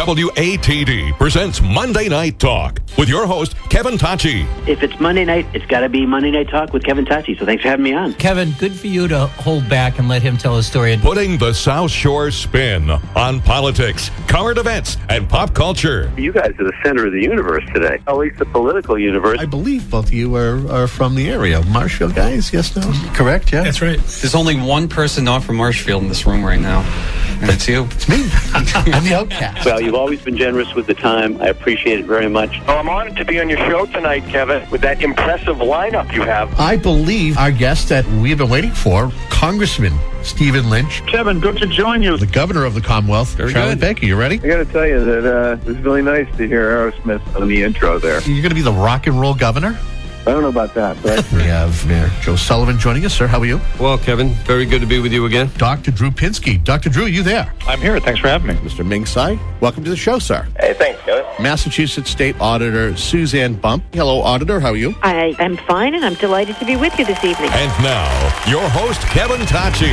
WATD presents Monday Night Talk with your host, Kevin Tachi. If it's Monday night, it's got to be Monday Night Talk with Kevin Tachi. So thanks for having me on. Kevin, good for you to hold back and let him tell his story. Putting the South Shore spin on politics, current events, and pop culture. You guys are the center of the universe today, at least the political universe. I believe both of you are from the area. Marshfield guys, yes, no? Correct, yeah? That's right. There's only one person not from Marshfield in this room right now, and it's you. It's me. I'm the outcast. Well, you've always been generous with the time. I appreciate it very much. Well, I'm honored to be on your show tonight, Kevin, with that impressive lineup you have. I believe our guest that we've been waiting for, Congressman Stephen Lynch. Kevin, good to join you. The governor of the Commonwealth, Charlie Baker. You ready? I got to tell you that it was really nice to hear Aerosmith on the intro there. You're going to be the rock and roll governor? I don't know about that, but We have Mayor Joe Sullivan joining us. Sir, how are you? Well, Kevin, very good to be with you again. Dr. Drew Pinsky. Dr. Drew, you there? I'm here. Thanks for having me. Mr. Ming Tsai, welcome to the show, sir. Hey, thanks, Kevin. Massachusetts State Auditor Suzanne Bump. Hello, Auditor. How are you? I am fine, and I'm delighted to be with you this evening. And now, your host, Kevin Tachi.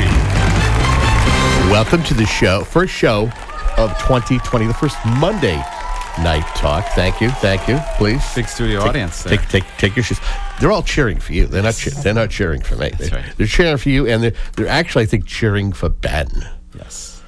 Welcome to the show, first show of 2020, the first Monday Night Talk. Thank you, please. Big studio audience there. Take your shoes. They're all cheering for you. They're not cheering for me. That's right. They're cheering for you, and they're actually, I think, cheering for Ben. Yes.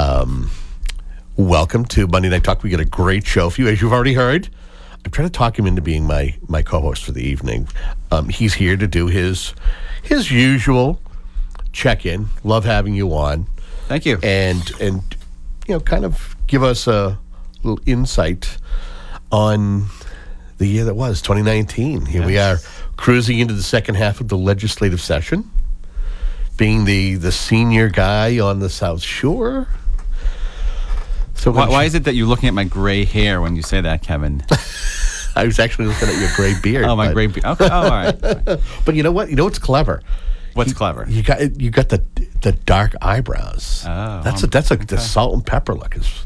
Welcome to Monday Night Talk. We got a great show for you, as you've already heard. I'm trying to talk him into being my co-host for the evening. He's here to do his usual check-in. Love having you on. Thank you. And you know, kind of give us a little insight on the year that was 2019. Here we are, cruising into the second half of the legislative session, being the senior guy on the South Shore. So Why is it that you're looking at my gray hair when you say that, Kevin? I was actually looking at your gray beard. Oh, my gray beard. Okay. Oh, all right. But you know what? You know what's clever? What's clever? You got the dark eyebrows. Oh, that's the salt and pepper look. It's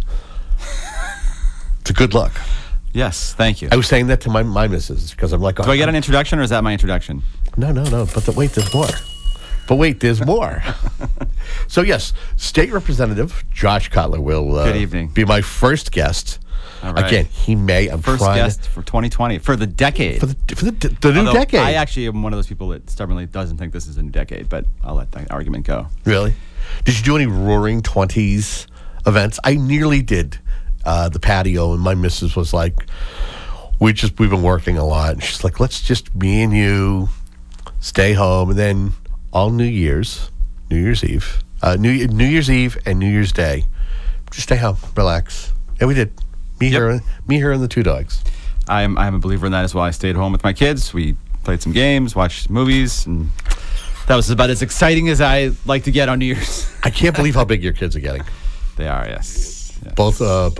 a good look. Yes, thank you. I was saying that to my missus because I'm like, do I get an introduction, or is that my introduction? No. But wait, there's more. There's more. So yes, State Representative Josh Cutler will Good evening. Be my first guest. All right. Again, he may. I'm first trying guest for 2020 for the decade. for the new decade. I actually am one of those people that stubbornly doesn't think this is a new decade, but I'll let that argument go. Really? Did you do any Roaring 20s events? I nearly did the patio, and my missus was like, we've been working a lot. And she's like, let's just, me and you, stay home. And then all New Year's Eve and New Year's Day, just stay home, relax. And we did. Me, her, and the two dogs. I'm a believer in that as well. I stayed home with my kids. We played some games, watched movies, and that was about as exciting as I like to get on New Year's. I can't believe how big your kids are getting. They are, yes. Both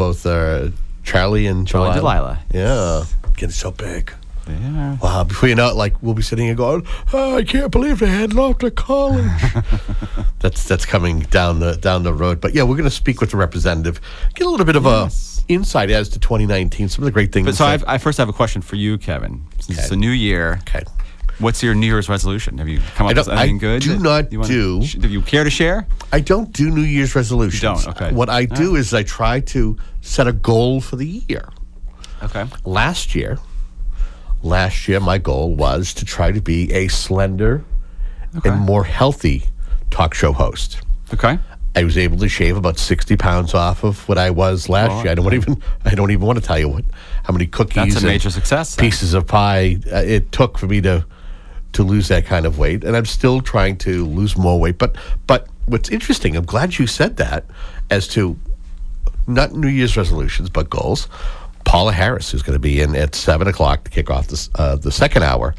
Charlie and Delilah. Yeah, getting so big. Yeah. Wow. Before you know it, like, we'll be sitting here going, oh, I can't believe they headed off to college. That's coming down the road. But yeah, we're going to speak with the representative, get a little bit of a insight as to 2019, some of the great things. But so I first have a question for you, Kevin. Since it's a new year. Okay. What's your New Year's resolution? Have you come up with anything good? Do you care to share? I don't do New Year's resolutions. You don't? Okay. What I do is I try to set a goal for the year. Okay. Last year, my goal was to try to be a slender and more healthy talk show host. Okay. I was able to shave about 60 pounds off of what I was last year. I don't even want to tell you how many cookies. That's a major success. Pieces of pie it took for me to lose that kind of weight, and I'm still trying to lose more weight. But what's interesting, I'm glad you said that, as to not New Year's resolutions but goals. Paula Harris, who's going to be in at 7:00 to kick off the second hour.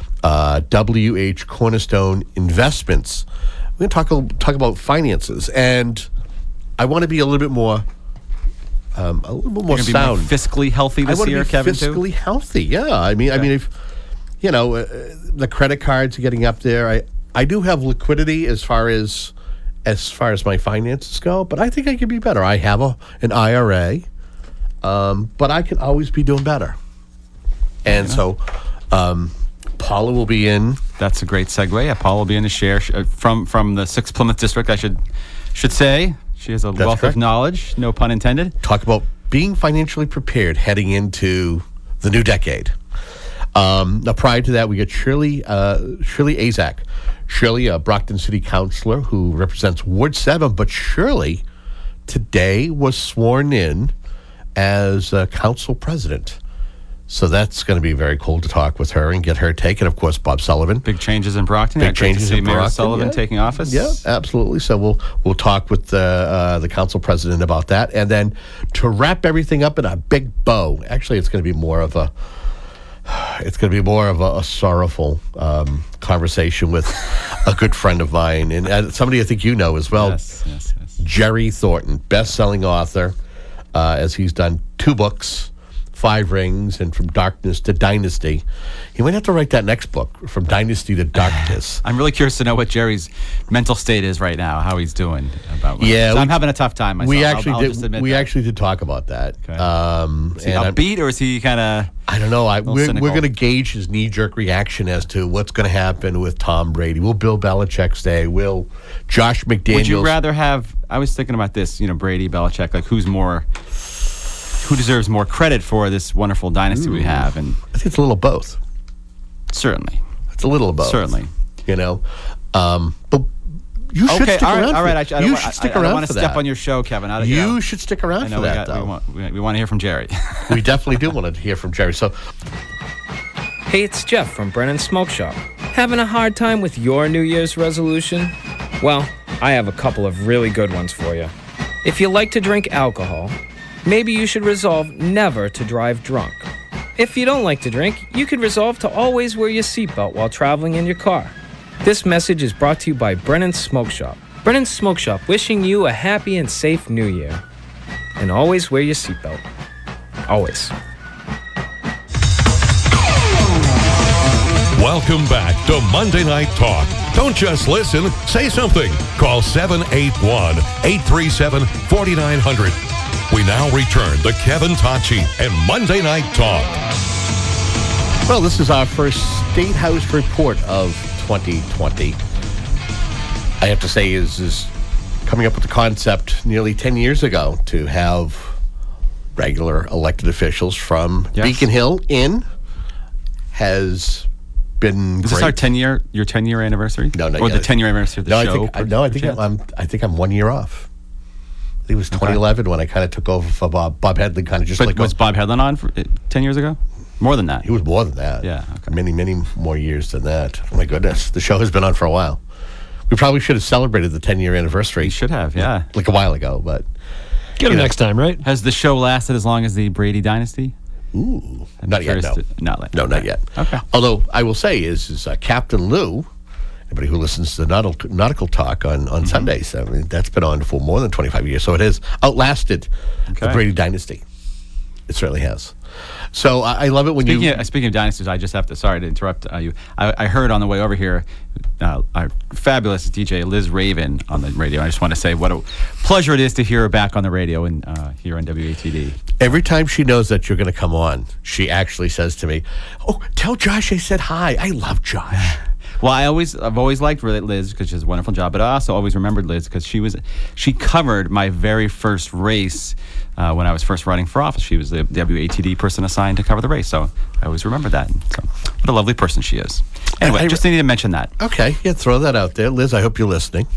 WH Cornerstone Investments. We're going to talk about finances, and I want to be a little bit more sound. Be more fiscally healthy this year, Kevin. Fiscally healthy, yeah. I mean, if you know, the credit cards are getting up there. I do have liquidity as far as my finances go, but I think I can be better. I have an IRA, but I can always be doing better. And so Paula will be in. That's a great segue. Yeah, Paula will be in to share from the 6th Plymouth District, I should say. She has a wealth of knowledge, no pun intended. Talk about being financially prepared heading into the new decade. Now, prior to that, we get Shirley Azak. Shirley, a Brockton City Councilor who represents Ward 7, but Shirley today was sworn in as council president. So that's going to be very cool to talk with her and get her take. And, of course, Bob Sullivan. Big changes in Brockton. Big changes in Brockton. Mayor Sullivan taking office. Yeah, absolutely. So we'll talk with the council president about that. And then to wrap everything up in a big bow, actually it's going to be more of a sorrowful conversation with a good friend of mine and somebody I think you know as well. Yes. Jerry Thornton, best-selling author, as he's done 2 books, 5 Rings, and From Darkness to Dynasty. He might have to write that next book, From Dynasty to Darkness. I'm really curious to know what Jerry's mental state is right now, how he's doing. I'm having a tough time myself. We actually did talk about that. Okay. Is he upbeat, or is he kind of... I don't know. We're going to gauge his knee-jerk reaction as to what's going to happen with Tom Brady. Will Bill Belichick stay? Will Josh McDaniels... Would you rather have... I was thinking about this, Brady, Belichick, like who deserves more credit for this wonderful dynasty we have? And I think it's a little of both. Certainly. It's a little of both. Certainly. But you should stick around. All right. You should stick around. I don't want to step on your show, Kevin. You should stick around for that, though. We want to hear from Jerry. We definitely do want to hear from Jerry. So, hey, it's Jeff from Brennan's Smoke Shop. Having a hard time with your New Year's resolution? Well, I have a couple of really good ones for you. If you like to drink alcohol, maybe you should resolve never to drive drunk. If you don't like to drink, you could resolve to always wear your seatbelt while traveling in your car. This message is brought to you by Brennan's Smoke Shop. Brennan's Smoke Shop wishing you a happy and safe New Year. And always wear your seatbelt. Always. Welcome back to Monday Night Talk. Don't just listen, say something. Call 781-837-4900. We now return to Kevin Tocci and Monday Night Talk. Well, this is our first State House report of 2020. I have to say is coming up with the concept nearly 10 years ago to have regular elected officials from Beacon Hill in has been Is this our 10-year anniversary? No, not or yet. The 10-year anniversary of the show? I think I'm 1 year off. I think it was 2011 when I kind of took over for Bob. Bob Hedlund kind of just was Bob Hedlund on for 10 years ago? More than that. He was more than that. Yeah. Okay. Many more years than that. Oh, my goodness. The show has been on for a while. We probably should have celebrated the 10-year anniversary. We should have, yeah. Like a while ago, but... Get him next time, right? Has the show lasted as long as the Brady dynasty? Ooh. Not yet, no. Not yet. Okay. Although, I will say, is Captain Lou, anybody who listens to the Nautical Talk on Sundays, I mean, that's been on for more than 25 years, so it has outlasted the Brady dynasty. It certainly has. So I love it when Speaking of dynasties, I just have to, sorry to interrupt you. I heard on the way over here our fabulous DJ Liz Raven on the radio. I just want to say what a pleasure it is to hear her back on the radio and here on WATD. Every time she knows that you're going to come on, she actually says to me, "Oh, tell Josh I said hi. I love Josh." Well, I've always liked Liz because she does a wonderful job, but I also always remembered Liz because she covered my very first race when I was first running for office. She was the WATD person assigned to cover the race, so I always remember that. So, what a lovely person she is. Anyway, I just needed to mention that. Okay, yeah, throw that out there. Liz, I hope you're listening.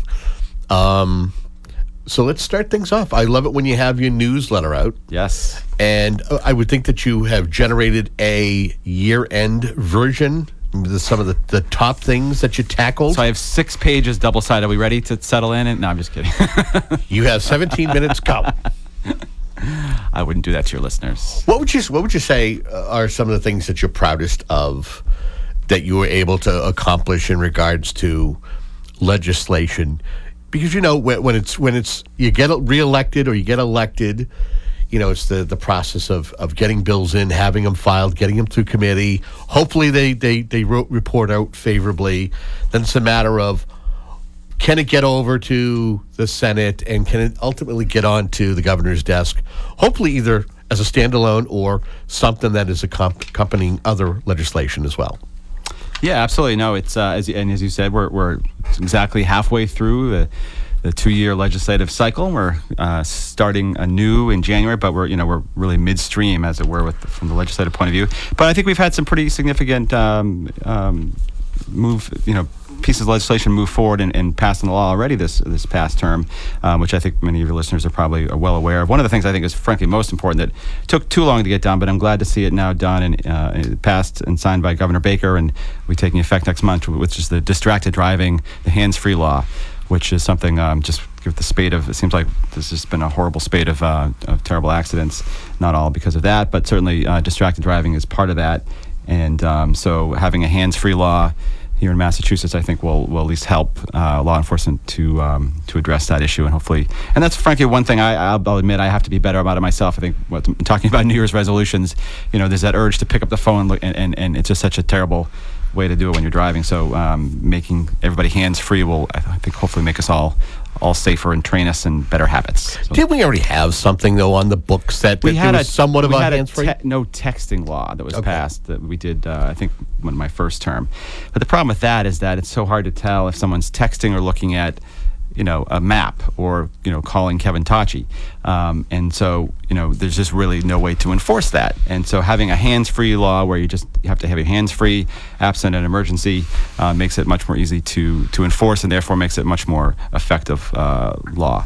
So let's start things off. I love it when you have your newsletter out. Yes. And I would think that you have generated a year-end version, some of the top things that you tackled. So I have 6 pages double-sided. Are we ready to settle in? No, I'm just kidding. You have 17 minutes. Go. I wouldn't do that to your listeners. What would you say are some of the things that you're proudest of that you were able to accomplish in regards to legislation? Because when it's you get reelected or you get elected, it's the process of getting bills in, having them filed, getting them through committee. Hopefully they report out favorably. Then it's a matter of, can it get over to the Senate, and can it ultimately get on to the governor's desk? Hopefully either as a standalone or something that is accompanying other legislation as well. Yeah, absolutely. No, it's as you said, we're exactly halfway through the 2-year legislative cycle. We're starting anew in January, but we're really midstream, as it were, from the legislative point of view. But I think we've had some pretty significant pieces of legislation move forward and pass in the law already this past term, which I think many of your listeners are probably well aware of. One of the things I think is frankly most important that took too long to get done, but I'm glad to see it now done and passed and signed by Governor Baker, and we're taking effect next month, which is the distracted driving, the hands-free law, which is something just with the spate of, it seems like there's just been a horrible spate of terrible accidents, not all because of that, but certainly distracted driving is part of that. And so having a hands-free law here in Massachusetts, I think will at least help law enforcement to address that issue, and hopefully, and that's frankly one thing I'll admit I have to be better about it myself. I think talking about New Year's resolutions, there's that urge to pick up the phone, and it's just such a terrible way to do it when you're driving. So making everybody hands-free will, I think, hopefully make us all safer and train us in better habits. So, didn't we already have something, though, on the books that was somewhat of a hands-free? No texting law that was passed that we did, I think, in my first term. But the problem with that is that it's so hard to tell if someone's texting or looking at a map or, calling Kevin Tachi. And so, there's just really no way to enforce that. And so having a hands-free law where you have to have your hands-free, absent an emergency, makes it much more easy to enforce, and therefore makes it much more effective law.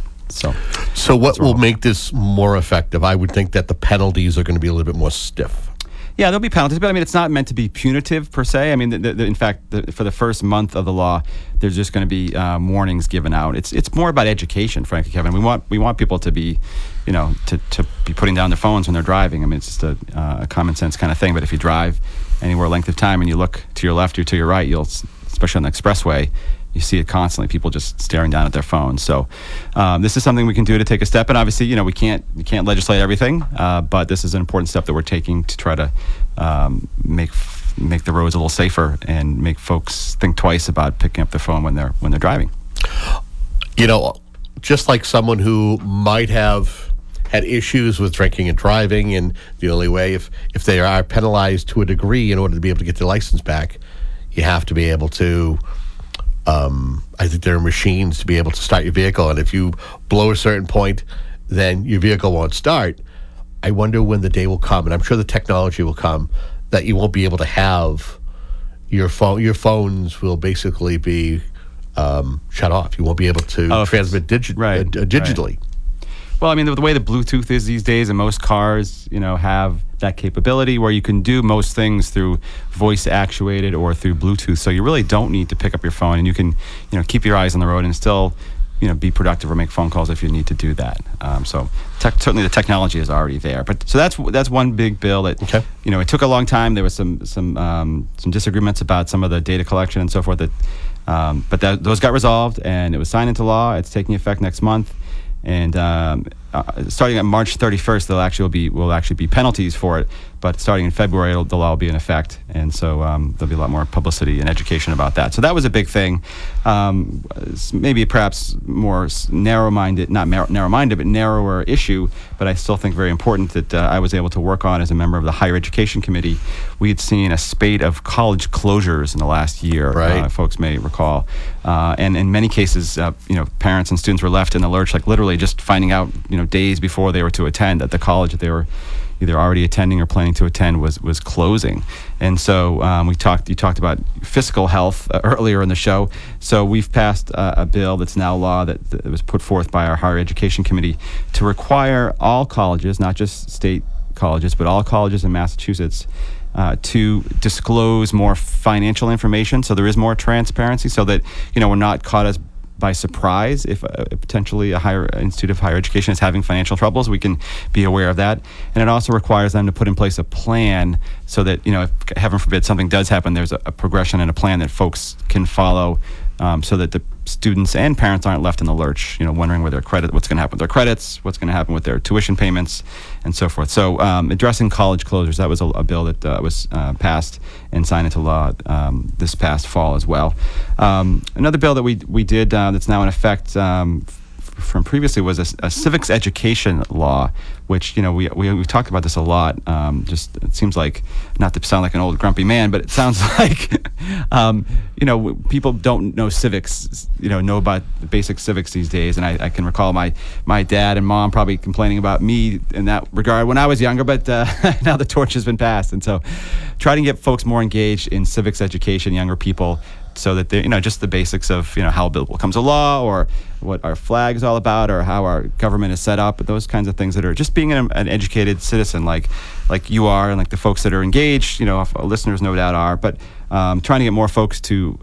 So what will make this more effective? I would think that the penalties are going to be a little bit more stiff. Yeah, there'll be penalties, but I mean, it's not meant to be punitive per se. I mean, in fact, for the first month of the law, there's just going to be warnings given out. It's more about education, frankly, Kevin. We want people to be, to be putting down their phones when they're driving. I mean, it's just a common sense kind of thing. But if you drive anywhere length of time and you look to your left or to your right, especially on the expressway, you see it constantly, people just staring down at their phones. So this is something we can do to take a step. And obviously, we can't legislate everything, but this is an important step that we're taking to try to make the roads a little safer and make folks think twice about picking up their phone when they're driving. Just like someone who might have had issues with drinking and driving, and the only way, if they are penalized to a degree in order to be able to get their license back, you have to be able to I think there are machines to be able to start your vehicle, and if you blow a certain point, then your vehicle won't start. I wonder when the day will come, and I'm sure the technology will come, that you won't be able to have your phone. Your phones will basically be shut off. You won't be able to transmit digitally. Right. Well, I mean, the way the Bluetooth is these days, and most cars, have that capability where you can do most things through voice actuated or through Bluetooth. So you really don't need to pick up your phone, and you can, keep your eyes on the road and still, be productive or make phone calls if you need to do that. So certainly the technology is already there. But so that's one big bill that, it took a long time. There was some disagreements about some of the data collection and so forth. But those got resolved, and it was signed into law. It's taking effect next month. And starting on March 31st, will actually be penalties for it. But starting in February, the law will be in effect, and so there'll be a lot more publicity and education about that. So that was a big thing. Maybe perhaps more narrow-minded, not narrow-minded, but narrower issue. But I still think very important that I was able to work on as a member of the Higher Education Committee. We had seen a spate of college closures in the last year. Right. Folks may recall, and in many cases, parents and students were left in the lurch, like literally just finding out, days before they were to attend that the college that they were either already attending or planning to attend was closing. And so you talked about fiscal health earlier in the show. So we've passed a bill that's now law that was put forth by our Higher Education Committee to require all colleges, not just state colleges, but all colleges in Massachusetts to disclose more financial information, so there is more transparency, so that we're not caught by surprise if potentially a higher institute of higher education is having financial troubles. We can be aware of that. And it also requires them to put in place a plan so that, if heaven forbid something does happen, there's a progression and a plan that folks can follow, so that the students and parents aren't left in the lurch, wondering what's going to happen with their credits, what's going to happen with their tuition payments, and so forth. So addressing college closures, that was a bill that was passed and signed into law this past fall as well. Another bill that we did that's now in effect from previously was a civics education law, which we've talked about this a lot. Just it seems like, not to sound like an old grumpy man, but it sounds like people don't know civics, know about the basic civics these days. And I can recall my dad and mom probably complaining about me in that regard when I was younger, but now the torch has been passed. And so trying to get folks more engaged in civics education, younger people, so that they, just the basics of, how a bill becomes a law, or what our flag is all about, or how our government is set up, those kinds of things that are just being an educated citizen like you are, and like the folks that are engaged, our listeners no doubt are, but trying to get more folks to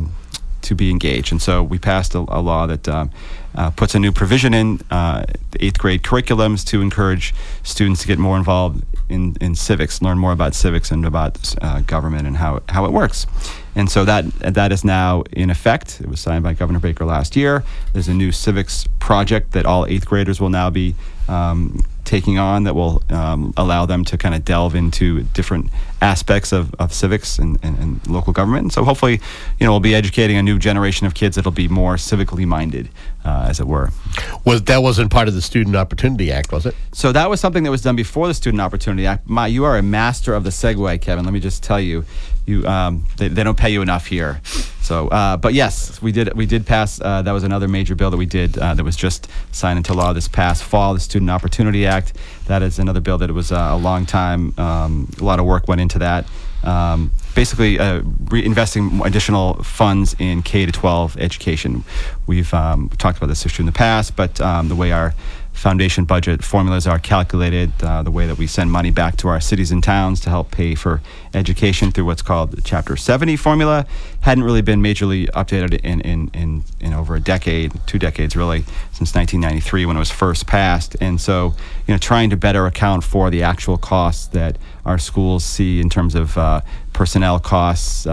be engaged. And so we passed a law that puts a new provision in the 8th grade curriculums to encourage students to get more involved in civics, learn more about civics and about government and how it works. And so that is now in effect. It was signed by Governor Baker last year. There's a new civics project that all 8th graders will now be taking on that will allow them to kind of delve into different aspects of civics and local government. And so hopefully, we'll be educating a new generation of kids that'll be more civically minded, as it were. That wasn't part of the Student Opportunity Act, was it? So that was something that was done before the Student Opportunity Act. You are a master of the segue, Kevin. Let me just tell you, they don't pay you enough here. So, but yes, we did pass. That was another major bill that we did that was just signed into law this past fall, the Student Opportunity Act. That is another bill that it was a long time, a lot of work went into that. Basically, reinvesting additional funds in K-12 education. We've talked about this issue in the past, but the way our foundation budget formulas are calculated, the way that we send money back to our cities and towns to help pay for education through what's called the Chapter 70 formula, hadn't really been majorly updated in over a decade, 2 decades really, since 1993 when it was first passed. And so, trying to better account for the actual costs that our schools see in terms of personnel costs,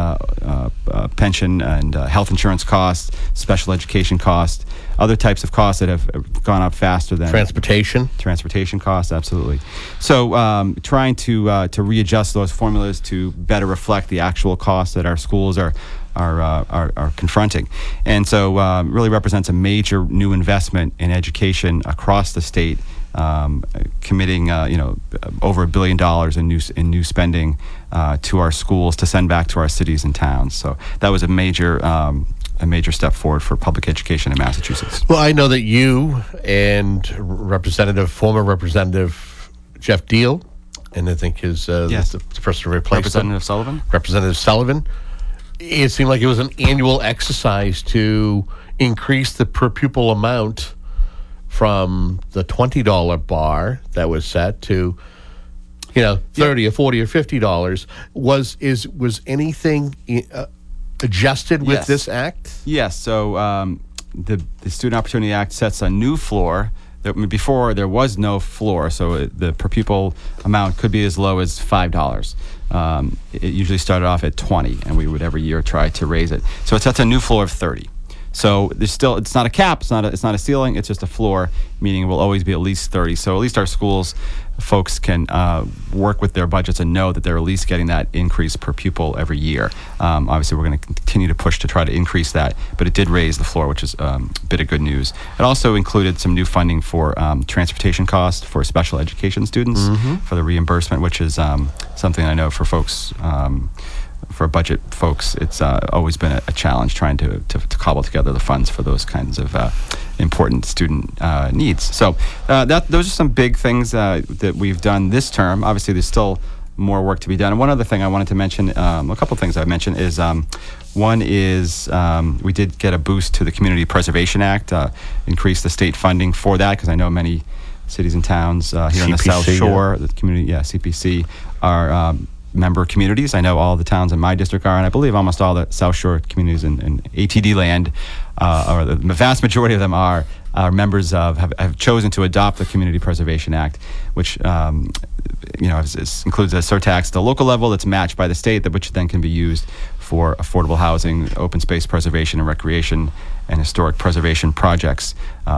pension and health insurance costs, special education costs, other types of costs that have gone up faster than transportation costs, absolutely. So trying to readjust those formulas to better reflect the actual costs that our schools are confronting, and so really represents a major new investment in education across the state, committing over $1 billion in new spending to our schools to send back to our cities and towns. So that was a major step forward for public education in Massachusetts. Well, I know that you and former Representative Jeff Deal, and I think his the person who replaced Representative Sullivan. It seemed like it was an annual exercise to increase the per pupil amount from the $20 bar that was set to, $30 or $40 or $50. Was anything adjusted with this act? Yes. So the Student Opportunity Act sets a new floor. Before there was no floor, so the per pupil amount could be as low as $5. It usually started off at $20, and we would every year try to raise it. So it sets a new floor of $30. So it's not a cap, it's not a ceiling, it's just a floor, meaning it will always be at least $30. So at least our schools, folks can work with their budgets and know that they're at least getting that increase per pupil every year. Obviously, we're going to continue to push to try to increase that, but it did raise the floor, which is a bit of good news. It also included some new funding for transportation costs for special education students, for the reimbursement, which is something I know for folks. For budget folks, it's always been a challenge trying to cobble together the funds for those kinds of important student needs. So those are some big things that we've done this term. Obviously, there's still more work to be done. And one other thing I wanted to mention, a couple of things I mentioned is one is we did get a boost to the Community Preservation Act, increase the state funding for that, because I know many cities and towns here CPC, on the South Shore, the community, CPC, are member communities. I know all the towns in my district are, and I believe almost all the South Shore communities in ATD land, or the vast majority of them are members of, have chosen to adopt the Community Preservation Act, which includes a surtax at the local level that's matched by the state, which then can be used for affordable housing, open space preservation and recreation, and historic preservation projects,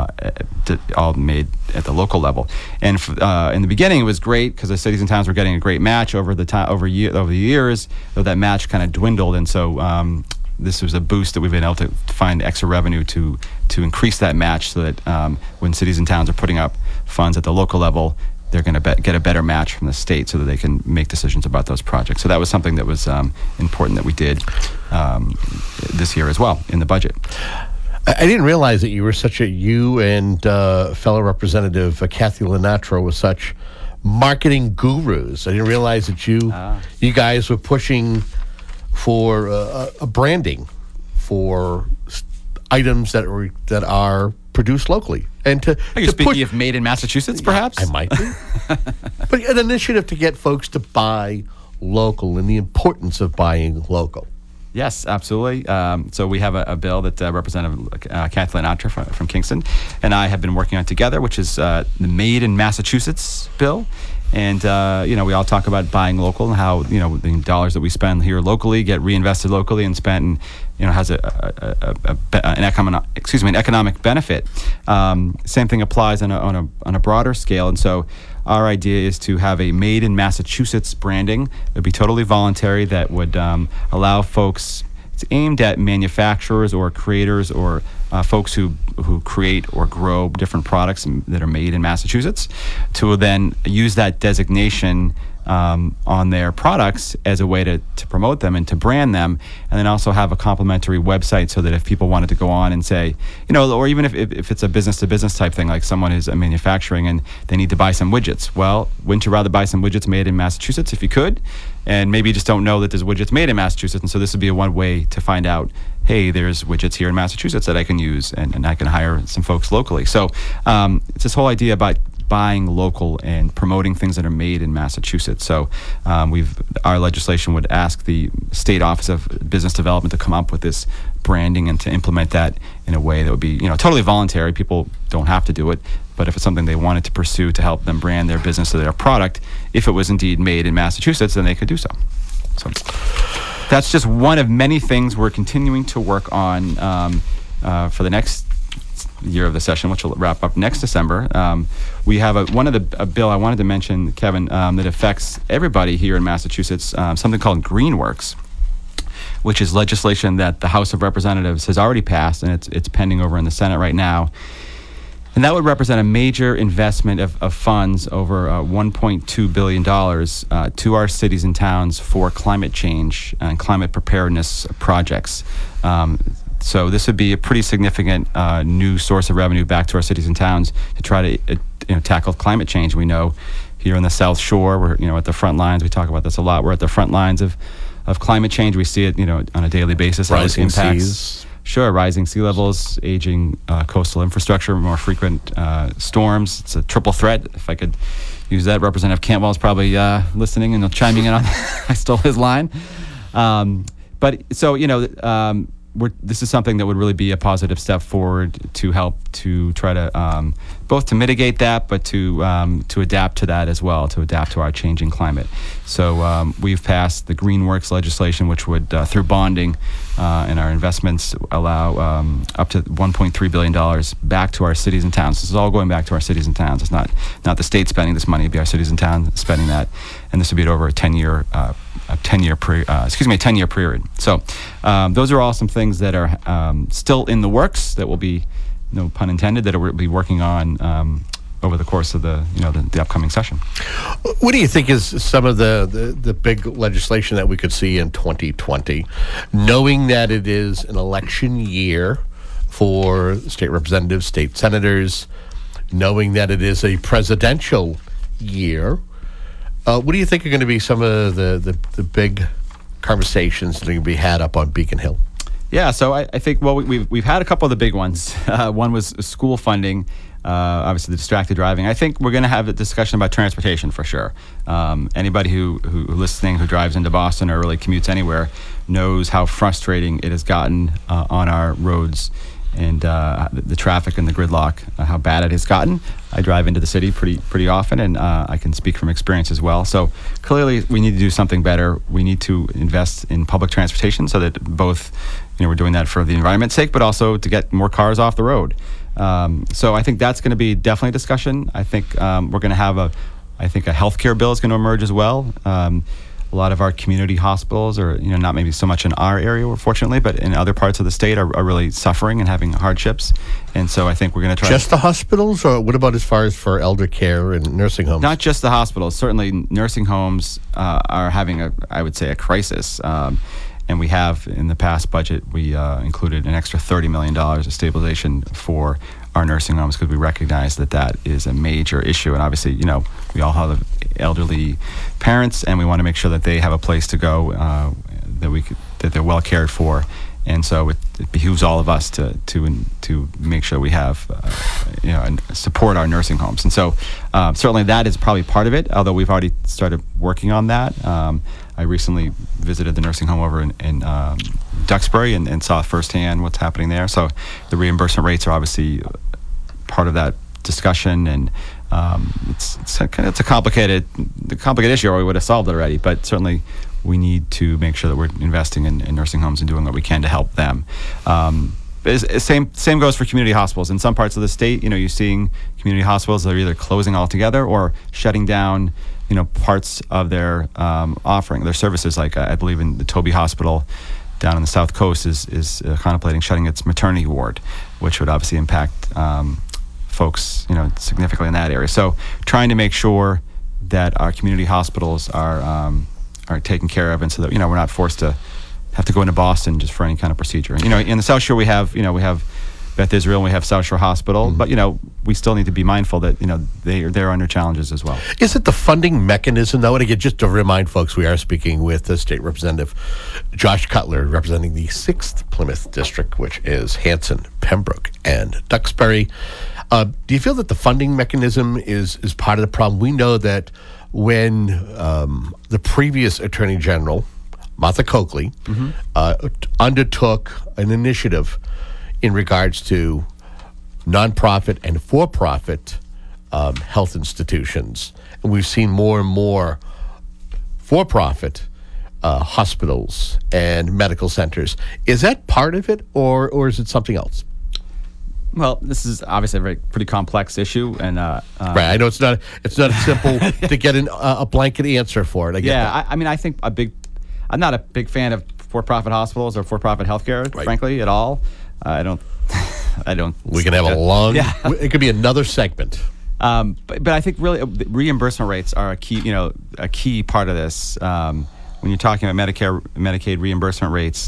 all made at the local level. And in the beginning, it was great because the cities and towns were getting a great match over the years, though that match kind of dwindled. And so this was a boost that we've been able to find extra revenue to increase that match, so that when cities and towns are putting up funds at the local level, they're going to get a better match from the state so that they can make decisions about those projects. So that was something that was important that we did this year as well in the budget. I didn't realize that you and fellow Representative Kathy Lenatra were such marketing gurus. I didn't realize that you guys were pushing for a branding for items that are produced locally. And are you speaking of made in Massachusetts, perhaps? I might be. But an initiative to get folks to buy local and the importance of buying local. Yes, absolutely. So we have a bill that Representative Kathy Lenatra from Kingston and I have been working on together, which is the Made in Massachusetts bill. And, we all talk about buying local and how, the dollars that we spend here locally get reinvested locally and spent and, has an economic benefit. Same thing applies on a broader scale. And so our idea is to have a Made in Massachusetts branding. It would be totally voluntary that would allow folks. It's aimed at manufacturers or creators or folks who create or grow different products that are made in Massachusetts to then use that designation on their products as a way to promote them and to brand them, and then also have a complimentary website so that if people wanted to go on and say, or even if it's a business-to-business type thing, like someone is manufacturing and they need to buy some widgets, well, wouldn't you rather buy some widgets made in Massachusetts if you could? And maybe you just don't know that there's widgets made in Massachusetts, and so this would be one way to find out, hey, there's widgets here in Massachusetts that I can use, and I can hire some folks locally. So it's this whole idea about buying local and promoting things that are made in Massachusetts. So our legislation would ask the State Office of Business Development to come up with this branding and to implement that in a way that would be totally voluntary. People don't have to do it, but if it's something they wanted to pursue to help them brand their business or their product, if it was indeed made in Massachusetts, then they could do so. So that's just one of many things we're continuing to work on for the next year of the session, which will wrap up next December. We have a bill I wanted to mention, Kevin, that affects everybody here in Massachusetts, something called GreenWorks, which is legislation that the House of Representatives has already passed, and it's pending over in the Senate right now. And that would represent a major investment of funds, over $1.2 billion, to our cities and towns for climate change and climate preparedness projects. So this would be a pretty significant new source of revenue back to our cities and towns to try to tackle climate change. We know here in the South Shore, we're at the front lines. We talk about this a lot. We're at the front lines of climate change. We see it on a daily basis. Rising impacts. Seas. Sure, rising sea levels, aging coastal infrastructure, more frequent storms. It's a triple threat. If I could use that, Representative Cantwell's probably listening and chiming in on that. I stole his line. But so, this is something that would really be a positive step forward to help to try to both to mitigate that, but to adapt to that as well, to adapt to our changing climate. So we've passed the GreenWorks legislation, which would, through bonding and our investments, allow up to $1.3 billion back to our cities and towns. This is all going back to our cities and towns. It's not the state spending this money; it'd be our cities and towns spending that, and this would be over a 10-year. A 10-year period. So those are all some things that are still in the works that will be, no pun intended, that we'll be working on over the course of the upcoming session. What do you think is some of the big legislation that we could see in 2020, knowing that it is an election year for state representatives, state senators, knowing that it is a presidential year? What do you think are going to be some of the big conversations that are going to be had up on Beacon Hill? Yeah, so I think, well, we've had a couple of the big ones. One was school funding, obviously the distracted driving. I think we're going to have a discussion about transportation for sure. Anybody who listening who drives into Boston or really commutes anywhere knows how frustrating it has gotten on our roads, and the traffic and the gridlock, how bad it has gotten. I drive into the city pretty often, and I can speak from experience as well. So clearly we need to do something better. We need to invest in public transportation so that both, we're doing that for the environment's sake, but also to get more cars off the road. So I think that's going to be definitely a discussion. I think we're going to have a healthcare bill is going to emerge as well. a lot of our community hospitals, or not maybe so much in our area, fortunately, but in other parts of the state are really suffering and having hardships. And so I think we're going to try. Just the hospitals, or what about as far as for elder care and nursing homes? Not just the hospitals. Certainly, nursing homes are having I would say, a crisis. And we have, in the past budget, we included an extra $30 million of stabilization for our nursing homes, because we recognize that is a major issue. And obviously, we all have elderly parents, and we want to make sure that they have a place to go, that they're well cared for. And so it behooves all of us to make sure we have, and support our nursing homes. And so certainly that is probably part of it, although we've already started working on that. I recently visited the nursing home over in Duxbury and saw firsthand what's happening there. So the reimbursement rates are obviously part of that discussion, and it's a complicated issue, or we would have solved it already. But certainly we need to make sure that we're investing in nursing homes and doing what we can to help them. Same goes for community hospitals. In some parts of the state, you're seeing community hospitals that are either closing altogether or shutting down parts of their offering, their services. Like I believe in the Toby Hospital down on the South Coast is contemplating shutting its maternity ward, which would obviously impact folks significantly in that area. So trying to make sure that our community hospitals are taken care of, and so that we're not forced to have to go into Boston just for any kind of procedure. In the South Shore we have Beth Israel, and we have South Shore Hospital, but we still need to be mindful that they're under challenges as well. Is it the funding mechanism, though? And again, just to remind folks, we are speaking with the State Representative Josh Cutler, representing the 6th Plymouth District, which is Hanson, Pembroke, and Duxbury. Do you feel that the funding mechanism is part of the problem? We know that when the previous Attorney General, Martha Coakley, undertook an initiative in regards to nonprofit and for-profit health institutions, and we've seen more and more for-profit hospitals and medical centers. Is that part of it, or is it something else? Well, this is obviously a pretty complex issue, and right. I know it's not simple to get a blanket answer for it. I think I'm not a big fan of for-profit hospitals or for-profit healthcare, frankly, at all. I don't. We can have a long. Yeah. It could be another segment. But I think really reimbursement rates are a key part of this. When you're talking about Medicare, Medicaid reimbursement rates,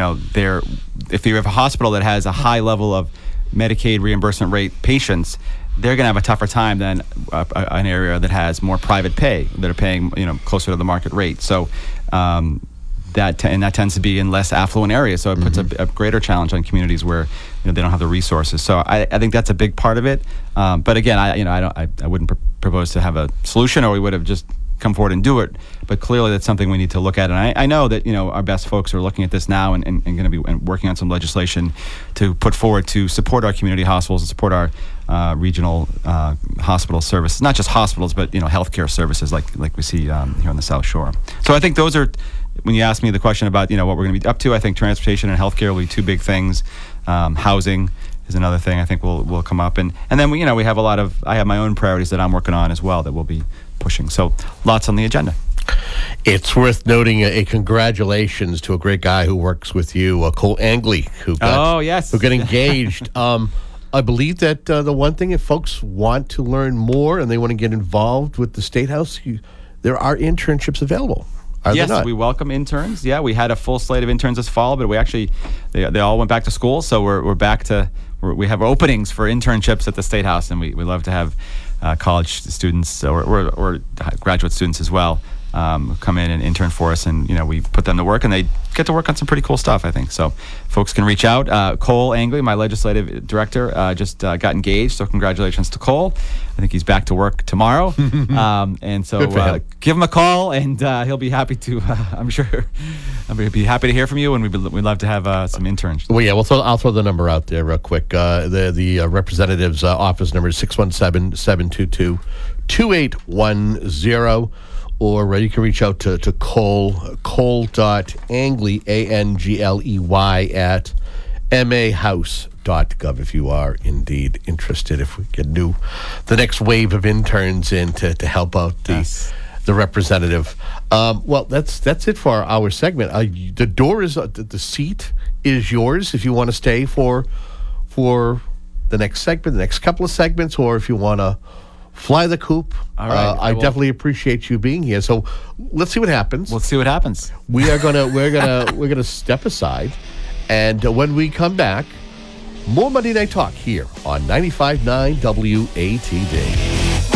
if you have a hospital that has a high level of Medicaid reimbursement rate patients, they're going to have a tougher time than an area that has more private pay, that are paying closer to the market rate. So that tends to be in less affluent areas. So it puts a greater challenge on communities where they don't have the resources. So I think that's a big part of it. But again, I wouldn't propose to have a solution, or we would have just come forward and do it. But clearly that's something we need to look at. And I know that our best folks are looking at this now and going to be working on some legislation to put forward to support our community hospitals and support our regional hospital services, not just hospitals, but healthcare services like we see here on the South Shore. So I think those are, when you ask me the question about what we're going to be up to, I think transportation and healthcare will be two big things. Housing is another thing I think will come up, and then we have I have my own priorities that I'm working on as well that we'll be pushing. So lots on the agenda. It's worth noting a congratulations to a great guy who works with you, Cole Angley, who got engaged. I believe that the one thing, if folks want to learn more and they want to get involved with the State House, there are internships available. Yes, we welcome interns. Yeah, we had a full slate of interns this fall, but we actually they all went back to school, so we're back to we have openings for internships at the State House, and we love to have college students or graduate students as well come in and intern for us, and we put them to work, and they get to work on some pretty cool stuff, I think. So folks can reach out. Cole Angley, my legislative director, just got engaged, so congratulations to Cole. I think he's back to work tomorrow, and so give him a call, and he'll be happy to. I'm sure he'll be happy to hear from you, and we'd love to have some interns. Well, yeah, I'll throw the number out there real quick. The representative's office number is 617-722-2810. Or you can reach out to Cole.Angley, Angley, at mahouse.gov if you are indeed interested. If we can do the next wave of interns in to help out the the representative. Well, that's it for our segment. The door is the seat is yours if you want to stay for the next segment, the next couple of segments, or if you want to fly the coop. All right, I definitely appreciate you being here. So let's see what happens. We'll see what happens. We're gonna step aside, and when we come back, more Monday Night Talk here on 95.9 WATD.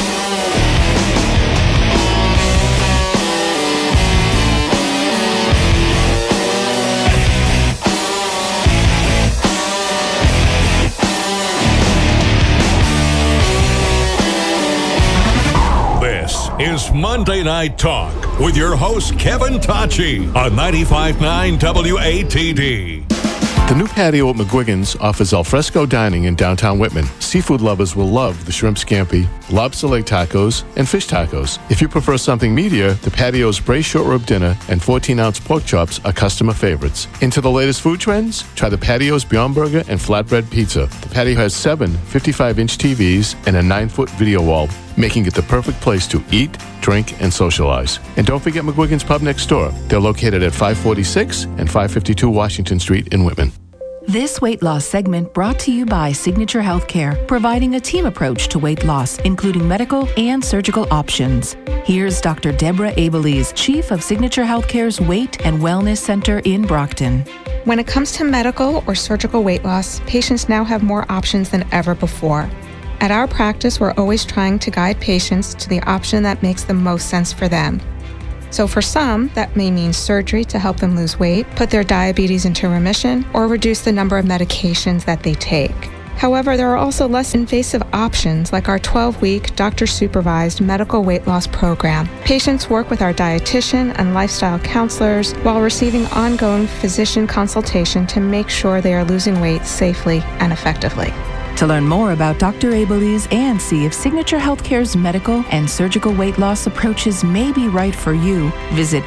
This is Monday Night Talk with your host, Kevin Tachi, on 95.9 WATD. The new patio at McGuigan's offers alfresco dining in downtown Whitman. Seafood lovers will love the shrimp scampi, lobster leg tacos, and fish tacos. If you prefer something meatier, the patio's braised short rib dinner and 14-ounce pork chops are customer favorites. Into the latest food trends? Try the patio's Beyond Burger and flatbread pizza. The patio has 7 55-inch TVs and a 9-foot video wall, making it the perfect place to eat, drink, and socialize. And don't forget McGuigan's Pub next door. They're located at 546 and 552 Washington Street in Whitman. This weight loss segment brought to you by Signature Healthcare, providing a team approach to weight loss, including medical and surgical options. Here's Dr. Deborah Abelies, Chief of Signature Healthcare's Weight and Wellness Center in Brockton. When it comes to medical or surgical weight loss, patients now have more options than ever before. At our practice, we're always trying to guide patients to the option that makes the most sense for them. So for some, that may mean surgery to help them lose weight, put their diabetes into remission, or reduce the number of medications that they take. However, there are also less invasive options like our 12-week doctor-supervised medical weight loss program. Patients work with our dietitian and lifestyle counselors while receiving ongoing physician consultation to make sure they are losing weight safely and effectively. To learn more about Dr. Abelies and see if Signature Healthcare's medical and surgical weight loss approaches may be right for you, visit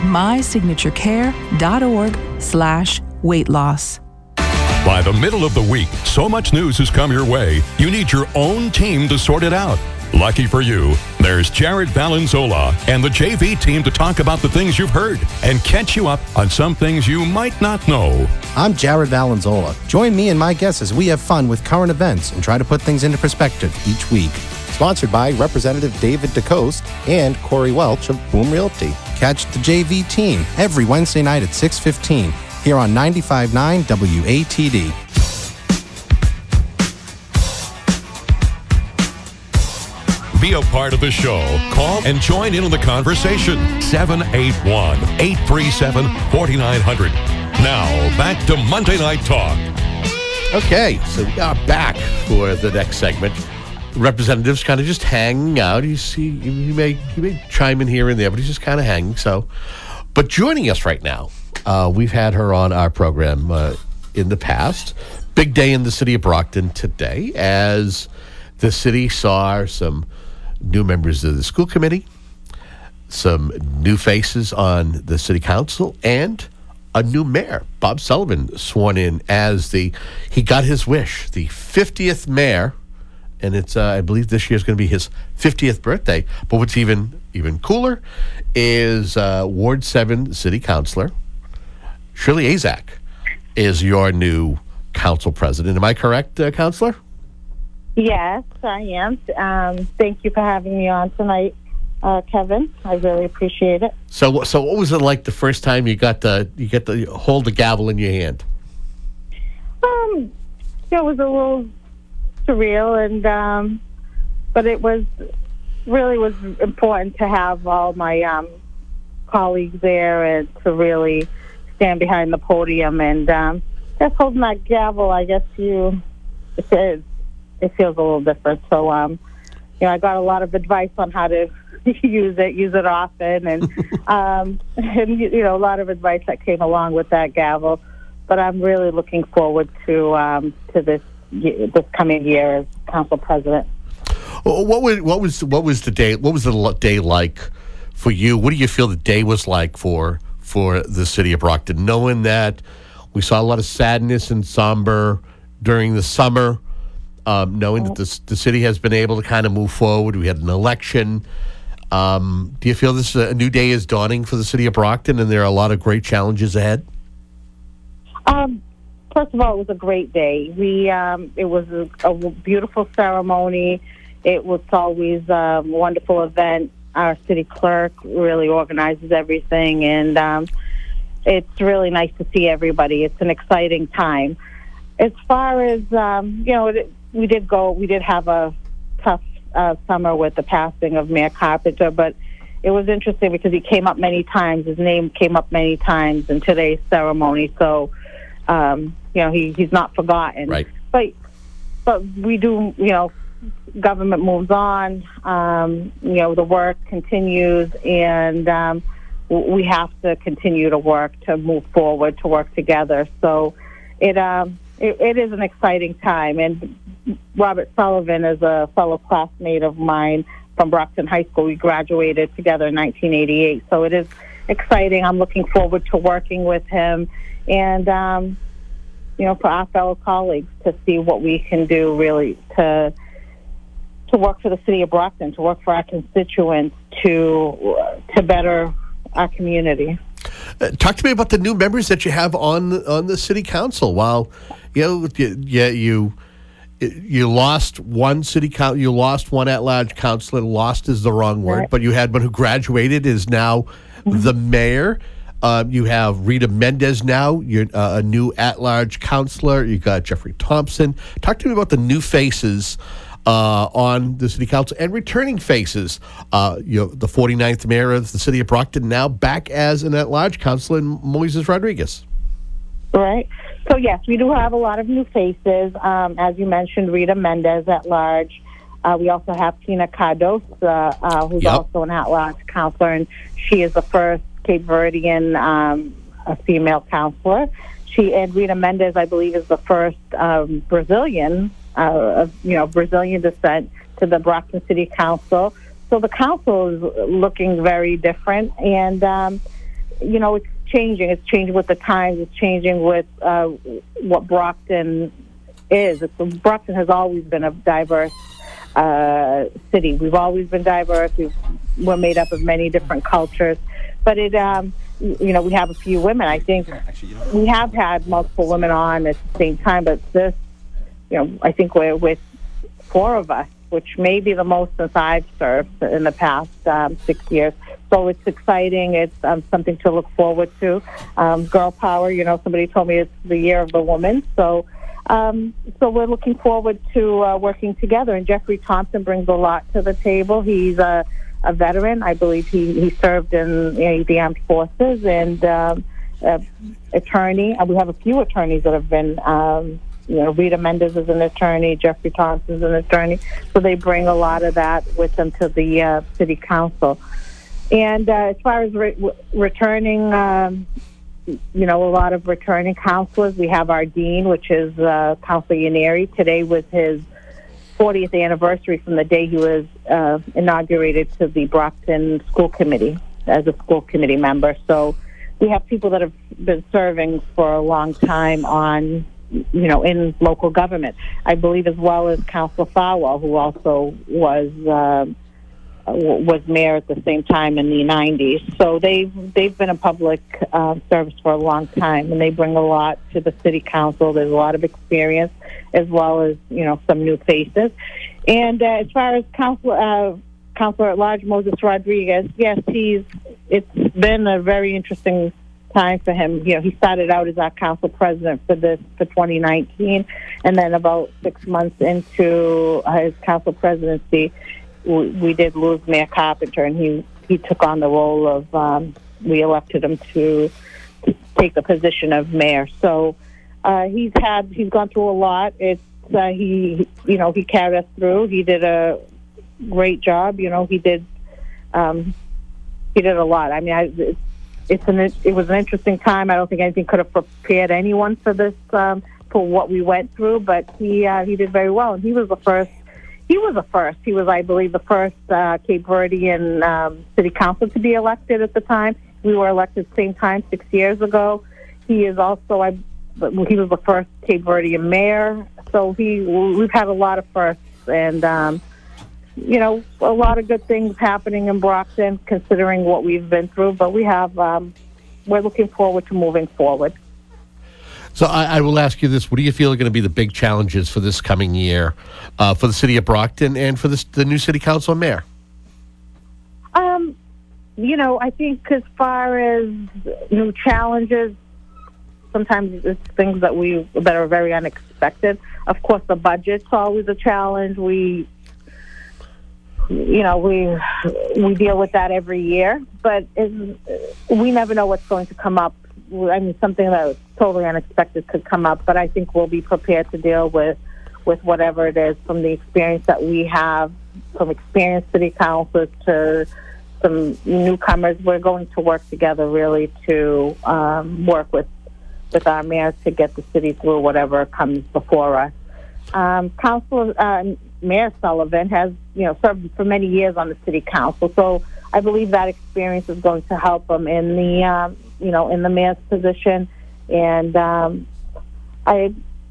mysignaturecare.org/weight loss. By the middle of the week, so much news has come your way, you need your own team to sort it out. Lucky for you, there's Jared Valenzola and the JV team to talk about the things you've heard and catch you up on some things you might not know. I'm Jared Valenzola. Join me and my guests as we have fun with current events and try to put things into perspective each week. Sponsored by Representative David DeCoste and Corey Welch of Boom Realty. Catch the JV team every Wednesday night at 6:15 here on 95.9 WATD. Be a part of the show. Call and join in on the conversation. 781-837-4900. Now, back to Monday Night Talk. Okay, so we are back for the next segment. Representatives kind of just hanging out. You see, he may chime in here and there, but he's just kind of hanging. So, but joining us right now, we've had her on our program in the past. Big day in the city of Brockton today, as the city saw some new members of the school committee, some new faces on the city council, and a new mayor, Bob Sullivan, sworn in as he got his wish, the 50th mayor, and it's I believe this year is going to be his 50th birthday. But what's even cooler is Ward 7 city councilor Shirley Azak is your new council president. Am I correct, councilor? Yes, I am. Thank you for having me on tonight, Kevin. I really appreciate it. So what was it like the first time you got to hold the gavel in your hand? It was a little surreal, and but it was important to have all my colleagues there and to really stand behind the podium and just holding that gavel. I guess it feels a little different. So, I got a lot of advice on how to use it often, and and a lot of advice that came along with that gavel. But I'm really looking forward to this coming year as council president. What was the day? What was the day like for you? What do you feel the day was like for the city of Brockton, knowing that we saw a lot of sadness and somber during the summer? Knowing that the city has been able to kind of move forward. We had an election. Do you feel this a new day is dawning for the city of Brockton, and there are a lot of great challenges ahead? First of all, it was a great day. It was a beautiful ceremony. It was always a wonderful event. Our city clerk really organizes everything, and it's really nice to see everybody. It's an exciting time. As far as we did have a tough summer with the passing of Mayor Carpenter, but it was interesting because he came up many times. His name came up many times in today's ceremony, so he's not forgotten. Right. But we do, government moves on. The work continues, and we have to continue to work, to move forward, to work together. So it is an exciting time. And Robert Sullivan is a fellow classmate of mine from Brockton High School. We graduated together in 1988. So it is exciting. I'm looking forward to working with him and, for our fellow colleagues to see what we can do really to work for the city of Brockton, to work for our constituents, to better our community. Talk to me about the new members that you have on the city council. While you lost one you lost one at-large councilor. Lost is the wrong word, right. But you had one who graduated, is now the mayor. You have Rita Mendez now. You're a new at-large councilor. You got Jeffrey Thompson. Talk to me about the new faces on the city council and returning faces. The 49th mayor of the city of Brockton now back as an at-large councilor, Moises Rodriguez. Right. So, yes, we do have a lot of new faces. As you mentioned, Rita Mendez at large. We also have Tina Cardos, who's also an at-large councilor, and she is the first Cape Verdean a female councilor. And Rita Mendez, I believe, is the first Brazilian of Brazilian descent to the Brockton City Council. So the council is looking very different, and it's changing. It's changing with the times. It's changing with what Brockton is. Brockton has always been a diverse city. We've always been diverse. We're made up of many different cultures, but we have a few women. I think we have had multiple women on at the same time, but this. I think we're with 4 of us, which may be the most since I've served in the past 6 years. So it's exciting. It's something to look forward to. Girl power, somebody told me it's the year of the woman. So we're looking forward to working together. And Jeffrey Thompson brings a lot to the table. He's a veteran. I believe he served in the armed forces and attorney. We have a few attorneys that have been Rita Mendez is an attorney, Jeffrey Thompson is an attorney, so they bring a lot of that with them to the city council. And as far as returning, a lot of returning councilors, we have our dean, which is Councilor Yaneri. Today was his 40th anniversary from the day he was inaugurated to the Brockton School Committee as a school committee member. So we have people that have been serving for a long time on in local government. I believe as well as Councilor Farwell, who also was mayor at the same time in the 90s. So they've been in public service for a long time, and they bring a lot to the city council. There's a lot of experience, as well as some new faces. And as far as Councilor at Large Moises Rodriguez, yes, it's been a very interesting time for him. He started out as our council president for 2019, and then about 6 months into his council presidency, we did lose Mayor Carpenter, and he took on the role of we elected him to take the position of mayor. So he's gone through a lot. It's he carried us through. He did a great job. He did a lot. I mean, it was an interesting time. I don't think anything could have prepared anyone for this, for what we went through, but he did very well. And he was the first. He was, I believe, the first Cape Verdean city council to be elected at the time. We were elected at the same time 6 years ago. He is also, he was the first Cape Verdean mayor. So we've had a lot of firsts, and a lot of good things happening in Brockton, considering what we've been through. But we're looking forward to moving forward. So I will ask you this: what do you feel are going to be the big challenges for this coming year for the city of Brockton and for the new city council and mayor? I think as far as new challenges, sometimes it's things that are very unexpected. Of course, the budget's always a challenge. We deal with that every year, but we never know what's going to come up. I mean, something that was totally unexpected could come up, but I think we'll be prepared to deal with whatever it is from the experience that we have, from experienced city councilors to some newcomers. We're going to work together really to work with our mayors to get the city through whatever comes before us. Mayor Sullivan has, served for many years on the city council, so I believe that experience is going to help him in the, in the mayor's position. And I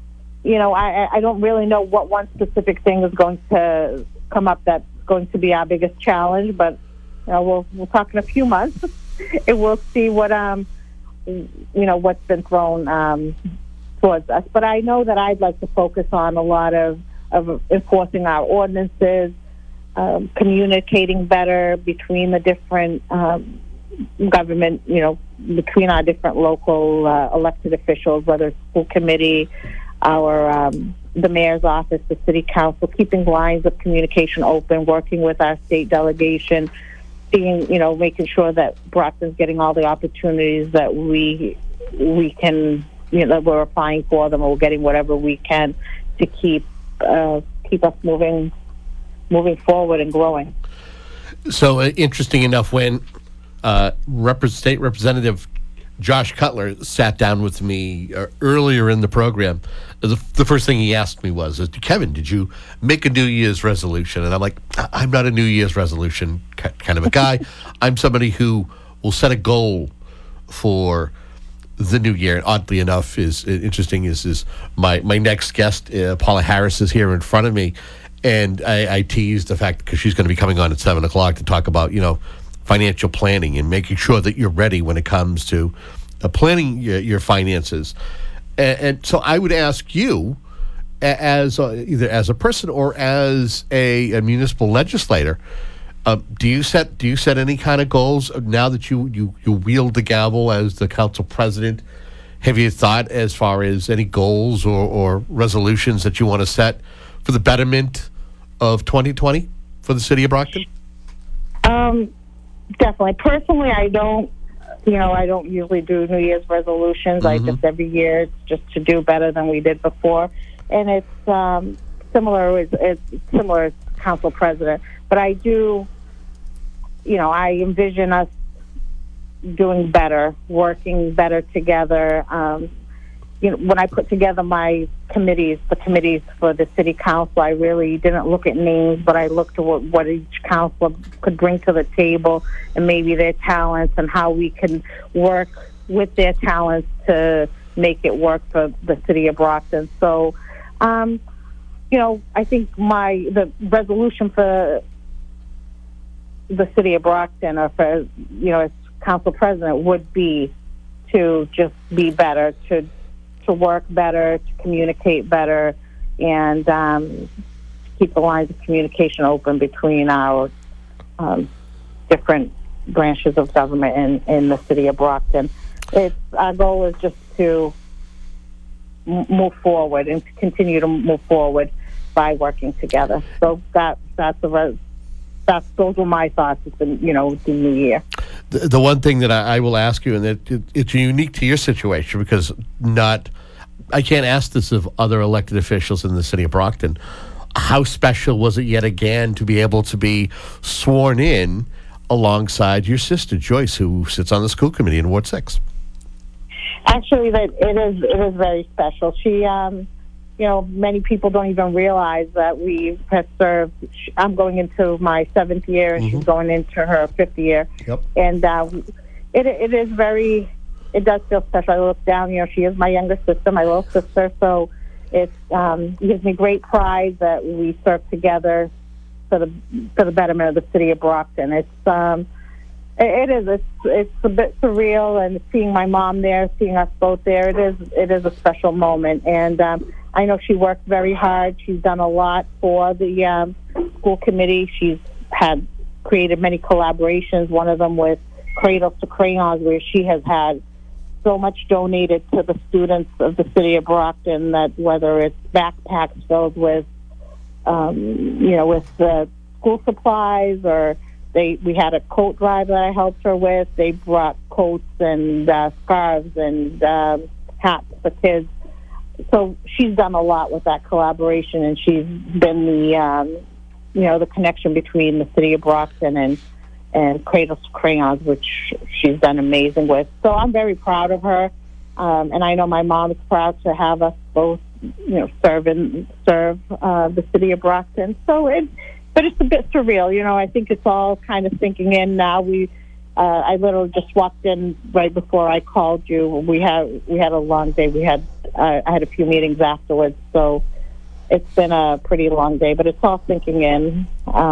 don't really know what one specific thing is going to come up that's going to be our biggest challenge, but we'll talk in a few months, and we'll see what what's been thrown towards us. But I know that I'd like to focus on a lot of enforcing our ordinances, communicating better between the different government, between our different local elected officials, whether it's school committee, the mayor's office, the city council, keeping lines of communication open, working with our state delegation, making sure that Brockton's getting all the opportunities that we can, that we're applying for them, or we're getting whatever we can to keep us moving forward and growing. So interesting enough, when State Representative Josh Cutler sat down with me earlier in the program, the first thing he asked me was, Kevin, did you make a New Year's resolution? And I'm like, I'm not a New Year's resolution kind of a guy. I'm somebody who will set a goal for the new year. And oddly enough, is my next guest, Paula Harris, is here in front of me. And I teased the fact, because she's going to be coming on at 7 o'clock to talk about, financial planning and making sure that you're ready when it comes to planning your finances. And so I would ask you, as either as a person or as a municipal legislator, do you set any kind of goals now that you wield the gavel as the council president? Have you thought as far as any goals or resolutions that you want to set for the betterment of 2020 for the city of Brockton? Definitely. Personally, I don't usually do New Year's resolutions. I just every year it's just to do better than we did before, and it's similar. It's similar as council president, but I do. I envision us doing better, working better together. When I put together my the committees for the city council, I really didn't look at names, but I looked at what each councilor could bring to the table and maybe their talents and how we can work with their talents to make it work for the city of Brockton. So, I think the resolution for the city of Brockton, or for, as council president, would be to just be better, to work better, to communicate better, and keep the lines of communication open between our different branches of government in the city of Brockton. Our goal is just to move forward and to continue to move forward by working together. So those were my thoughts. It's the new year. The one thing that I will ask you, and that it's unique to your situation, because I can't ask this of other elected officials in the city of Brockton. How special was it yet again to be able to be sworn in alongside your sister Joyce, who sits on the school committee in Ward 6? Actually, it is very special. She, many people don't even realize that we have served. I'm going into my 7th year, and she's going into her 5th year. Yep. And it is very. It does feel special. I look down. She is my younger sister, my little sister. So it gives me great pride that we served together for the betterment of the city of Brockton. It's a bit surreal, and seeing my mom there, seeing us both there, it is a special moment. And I know she worked very hard. She's done a lot for the school committee. She's had created many collaborations, one of them with Cradles to Crayons, where she has had so much donated to the students of the city of Brockton, that whether it's backpacks filled with, with the school supplies, or we had a coat drive that I helped her with. They brought coats and scarves and hats for kids. So she's done a lot with that collaboration, and she's been the connection between the city of Brockton and Cradles to Crayons, which she's done amazing with. So I'm very proud of her, and I know my mom is proud to have us both, serve the city of Brockton. So but it's a bit surreal, I think it's all kind of sinking in now. I literally just walked in right before I called you. We had a long day. I had a few meetings afterwards, so it's been a pretty long day, but it's all sinking in.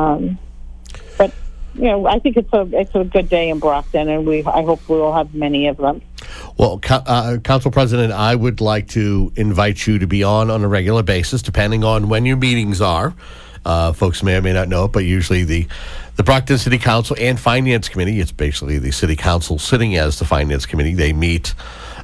But I think it's a good day in Brockton, and I hope we will have many of them. Well, Council President, I would like to invite you to be on a regular basis, depending on when your meetings are. Folks may or may not know it, but usually the Brockton City Council and Finance Committee, it's basically the City Council sitting as the Finance Committee. They meet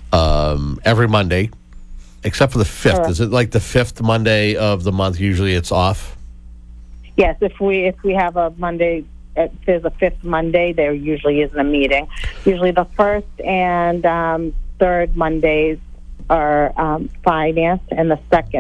every Monday, except for the 5th. Sure. Is it like the 5th Monday of the month? Usually it's off? Yes, if we have a Monday, if there's a 5th Monday, there usually isn't a meeting. Usually the 1st and 3rd Mondays are finance, and the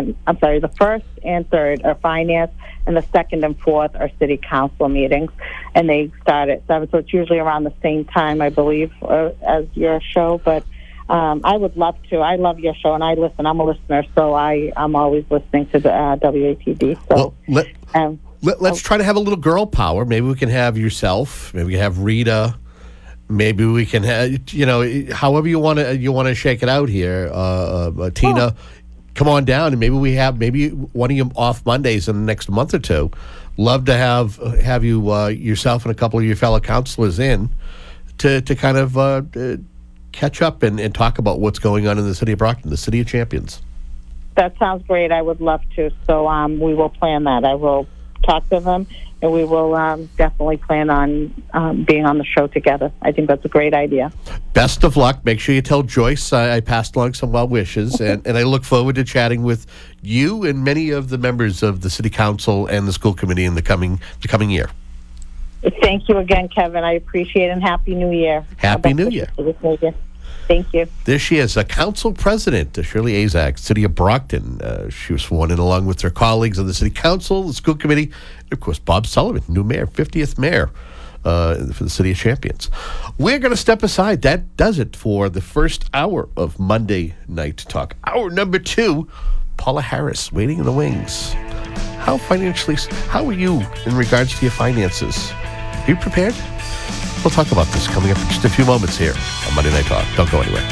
1st and 3rd are finance, and the 2nd and 4th are city council meetings, and they start at 7, so it's usually around the same time, I believe, as your show. But I would love to. I love your show, and I listen. I'm a listener, so I'm always listening to the WATD. So well, let's try to have a little girl power. Maybe we can have yourself. Maybe we can have Rita. Maybe we can have, however you want to shake it out here. Tina, come on down, and maybe we have one of you off Mondays in the next month or two. Love to have you yourself and a couple of your fellow councilors in to kind of catch up and talk about what's going on in the city of Brockton, the city of champions. That sounds great. I would love to. So we will plan that. I will talk to them, and we will definitely plan on being on the show together. I think that's a great idea. Best of luck. Make sure you tell Joyce I passed along some well wishes, and I look forward to chatting with you and many of the members of the City Council and the school committee in the coming year. Thank you again, Kevin. I appreciate it, and Happy New Year. Happy New Year. Thank you. There she is, a council president, Shirley Azak, City of Brockton. She was sworn in along with her colleagues on the City Council, the school committee, and of course, Bob Sullivan, new mayor, 50th mayor for the City of Champions. We're going to step aside. That does it for the first hour of Monday Night Talk. Hour number 2, Paula Harris, waiting in the wings. How are you in regards to your finances? Are you prepared? We'll talk about this coming up in just a few moments here on Monday Night Talk. Don't go anywhere.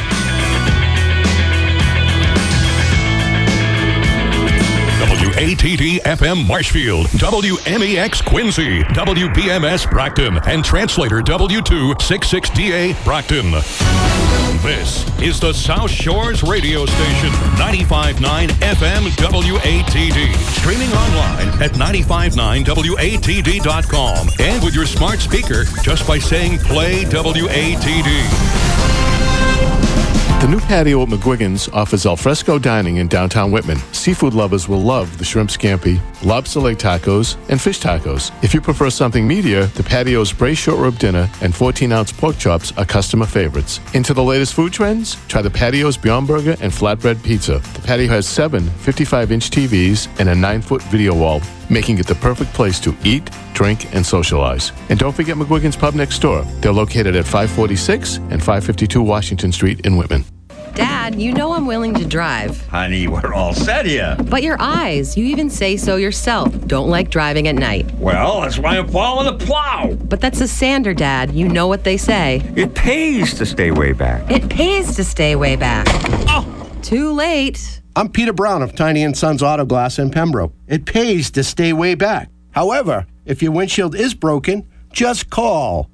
WATD FM Marshfield, WMEX Quincy, WBMS Brockton, and translator W266DA Brockton. This is the South Shores radio station, 95.9 FM WATD. Streaming online at 959WATD.com and with your smart speaker just by saying play WATD. The new patio at McGuigan's offers alfresco dining in downtown Whitman. Seafood lovers will love the shrimp scampi, lobster leg tacos, and fish tacos. If you prefer something meatier, the patio's braised short rib dinner and 14-ounce pork chops are customer favorites. Into the latest food trends? Try the patio's Beyond Burger and flatbread pizza. The patio has 7 55-inch TVs and a 9-foot video wall, making it the perfect place to eat, drink, and socialize. And don't forget McGuigan's Pub next door. They're located at 546 and 552 Washington Street in Whitman. Dad, you know I'm willing to drive. Honey, we're all set here. But your eyes, you even say so yourself, don't like driving at night. Well, that's why I'm following the plow. But that's a sander, Dad. You know what they say. It pays to stay way back. It pays to stay way back. Oh! Too late. I'm Peter Brown of Tiny & Sons Auto Glass in Pembroke. It pays to stay way back. However, If your windshield is broken, just call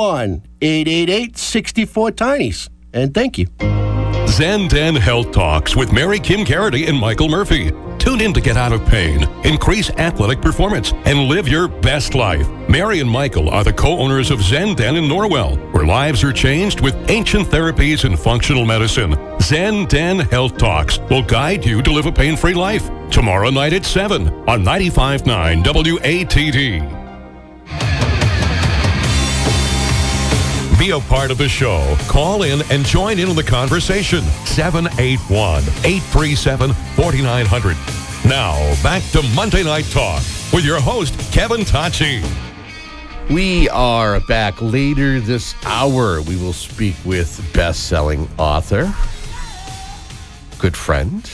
1-888-64-TINIES. And thank you. Zen10 Health Talks with Mary Kim Garrity and Michael Murphy. Tune in to get out of pain, increase athletic performance, and live your best life. Mary and Michael are the co-owners of Zen10 in Norwell, where lives are changed with ancient therapies and functional medicine. Zen10 Health Talks will guide you to live a pain-free life. Tomorrow night at 7 on 95.9 WATD. Be a part of the show. Call in and join in on the conversation. 781-837-4900. Now, back to Monday Night Talk with your host, Kevin Tocci. We are back later this hour. We will speak with best-selling author, good friend,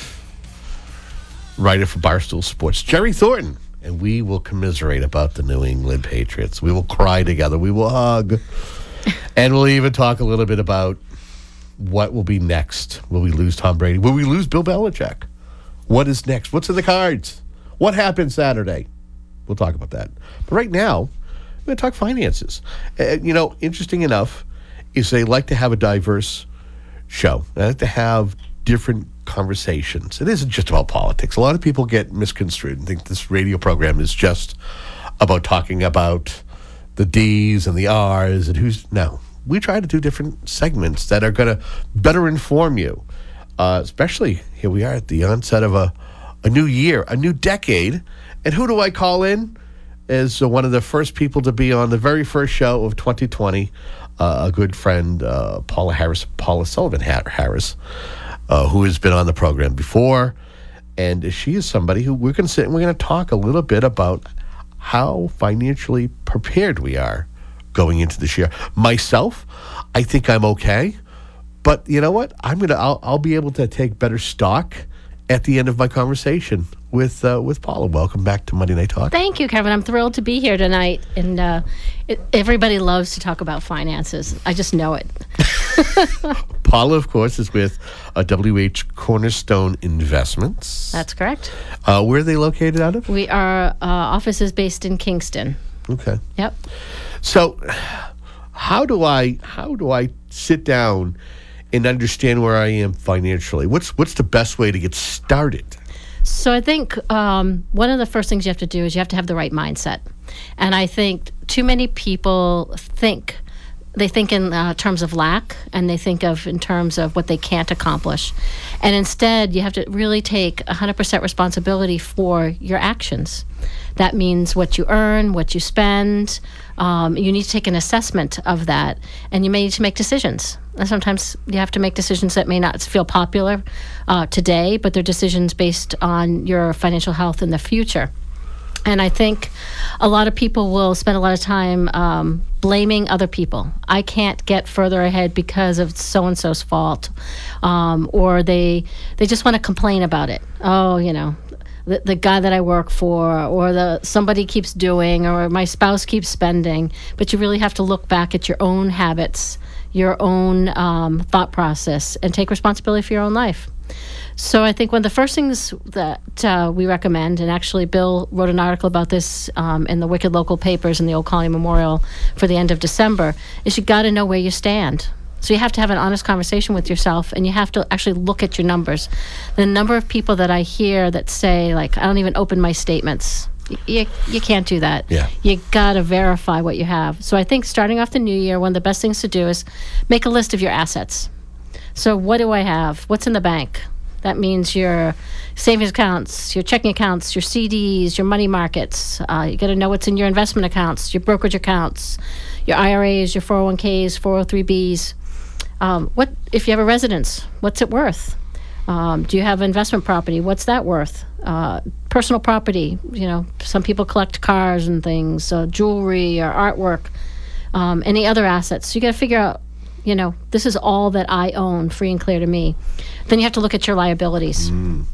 writer for Barstool Sports, Jerry Thornton. And we will commiserate about the New England Patriots. We will cry together. We will hug. And we'll even talk a little bit about what will be next. Will we lose Tom Brady? Will we lose Bill Belichick? What is next? What's in the cards? What happened Saturday? We'll talk about that. But right now, we're going to talk finances. Interesting enough is they like to have a diverse show. They like to have different conversations. It isn't just about politics. A lot of people get misconstrued and think this radio program is just about talking about the D's and the R's and who's... No. We try to do different segments that are going to better inform you. Especially, here we are at the onset of a new year, a new decade. And who do I call in as one of the first people to be on the very first show of 2020? A good friend, Paula Sullivan Harris, who has been on the program before. And she is somebody who we're going to sit and we're going to talk a little bit about how financially prepared we are going into this year. Myself, I think I'm okay. But you know what? I'll be able to take better stock at the end of my conversation with Paula. Welcome back to Monday Night Talk. Thank you, Kevin. I'm thrilled to be here tonight. And everybody loves to talk about finances. I just know it. Paula, of course, is with WH Cornerstone Investments. That's correct. Where are they located out of? Our office is based in Kingston. Okay. Yep. So, how do I sit down and understand where I am financially? What's the best way to get started? So I think one of the first things you have to do is you have to have the right mindset. And I think too many people think in terms of lack, and they think of in terms of what they can't accomplish. And instead, you have to really take 100% responsibility for your actions. That means what you earn, what you spend. You need to take an assessment of that, and you may need to make decisions. And sometimes you have to make decisions that may not feel popular today, but they're decisions based on your financial health in the future. And I think a lot of people will spend a lot of time blaming other people. I can't get further ahead because of so-and-so's fault. Or they just want to complain about it. Oh, the guy that I work for, or somebody keeps doing, or my spouse keeps spending. But you really have to look back at your own habits, your own thought process, and take responsibility for your own life. So I think one of the first things that we recommend, and actually Bill wrote an article about this in the Wicked Local papers in the Old Colony Memorial for the end of December, is you got to know where you stand. So you have to have an honest conversation with yourself, and you have to actually look at your numbers. The number of people that I hear that say, like, I don't even open my statements. You can't do that. Yeah. You got to verify what you have. So I think starting off the new year, one of the best things to do is make a list of your assets. So what do I have? What's in the bank? That means your savings accounts, your checking accounts, your CDs, your money markets. You got to know what's in your investment accounts, your brokerage accounts, your IRAs, your 401ks, 403bs. What if you have a residence? What's it worth? Do you have investment property? What's that worth? Personal property. Some people collect cars and things, jewelry or artwork. Any other assets? So you got to figure out. This is all that I own, free and clear to me. Then you have to look at your liabilities.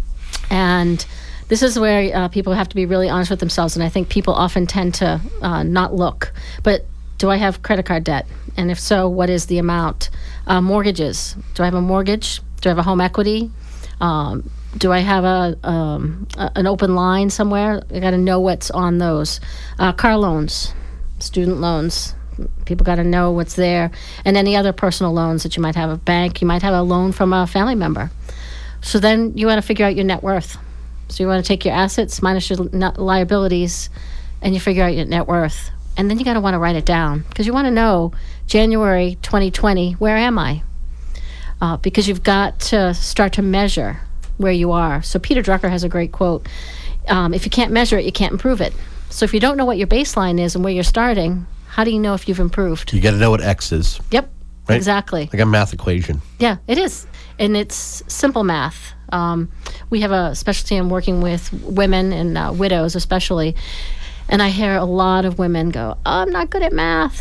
And this is where people have to be really honest with themselves. And I think people often tend to not look. But do I have credit card debt? And if so, what is the amount? Mortgages. Do I have a mortgage? Do I have a home equity? Do I have an open line somewhere? I got to know what's on those. Car loans, student loans. People got to know what's there. And any other personal loans that you might have at a bank. You might have a loan from a family member. So then you want to figure out your net worth. So you want to take your assets minus your liabilities, and you figure out your net worth. And then you got to want to write it down, because you want to know, January 2020, where am I? Because you've got to start to measure where you are. So Peter Drucker has a great quote. If you can't measure it, you can't improve it. So if you don't know what your baseline is and where you're starting, how do you know if you've improved? You got to know what X is. Yep, right? Exactly. Like a math equation. Yeah, it is. And it's simple math. We have a specialty in working with women and widows especially. And I hear a lot of women go, oh, I'm not good at math.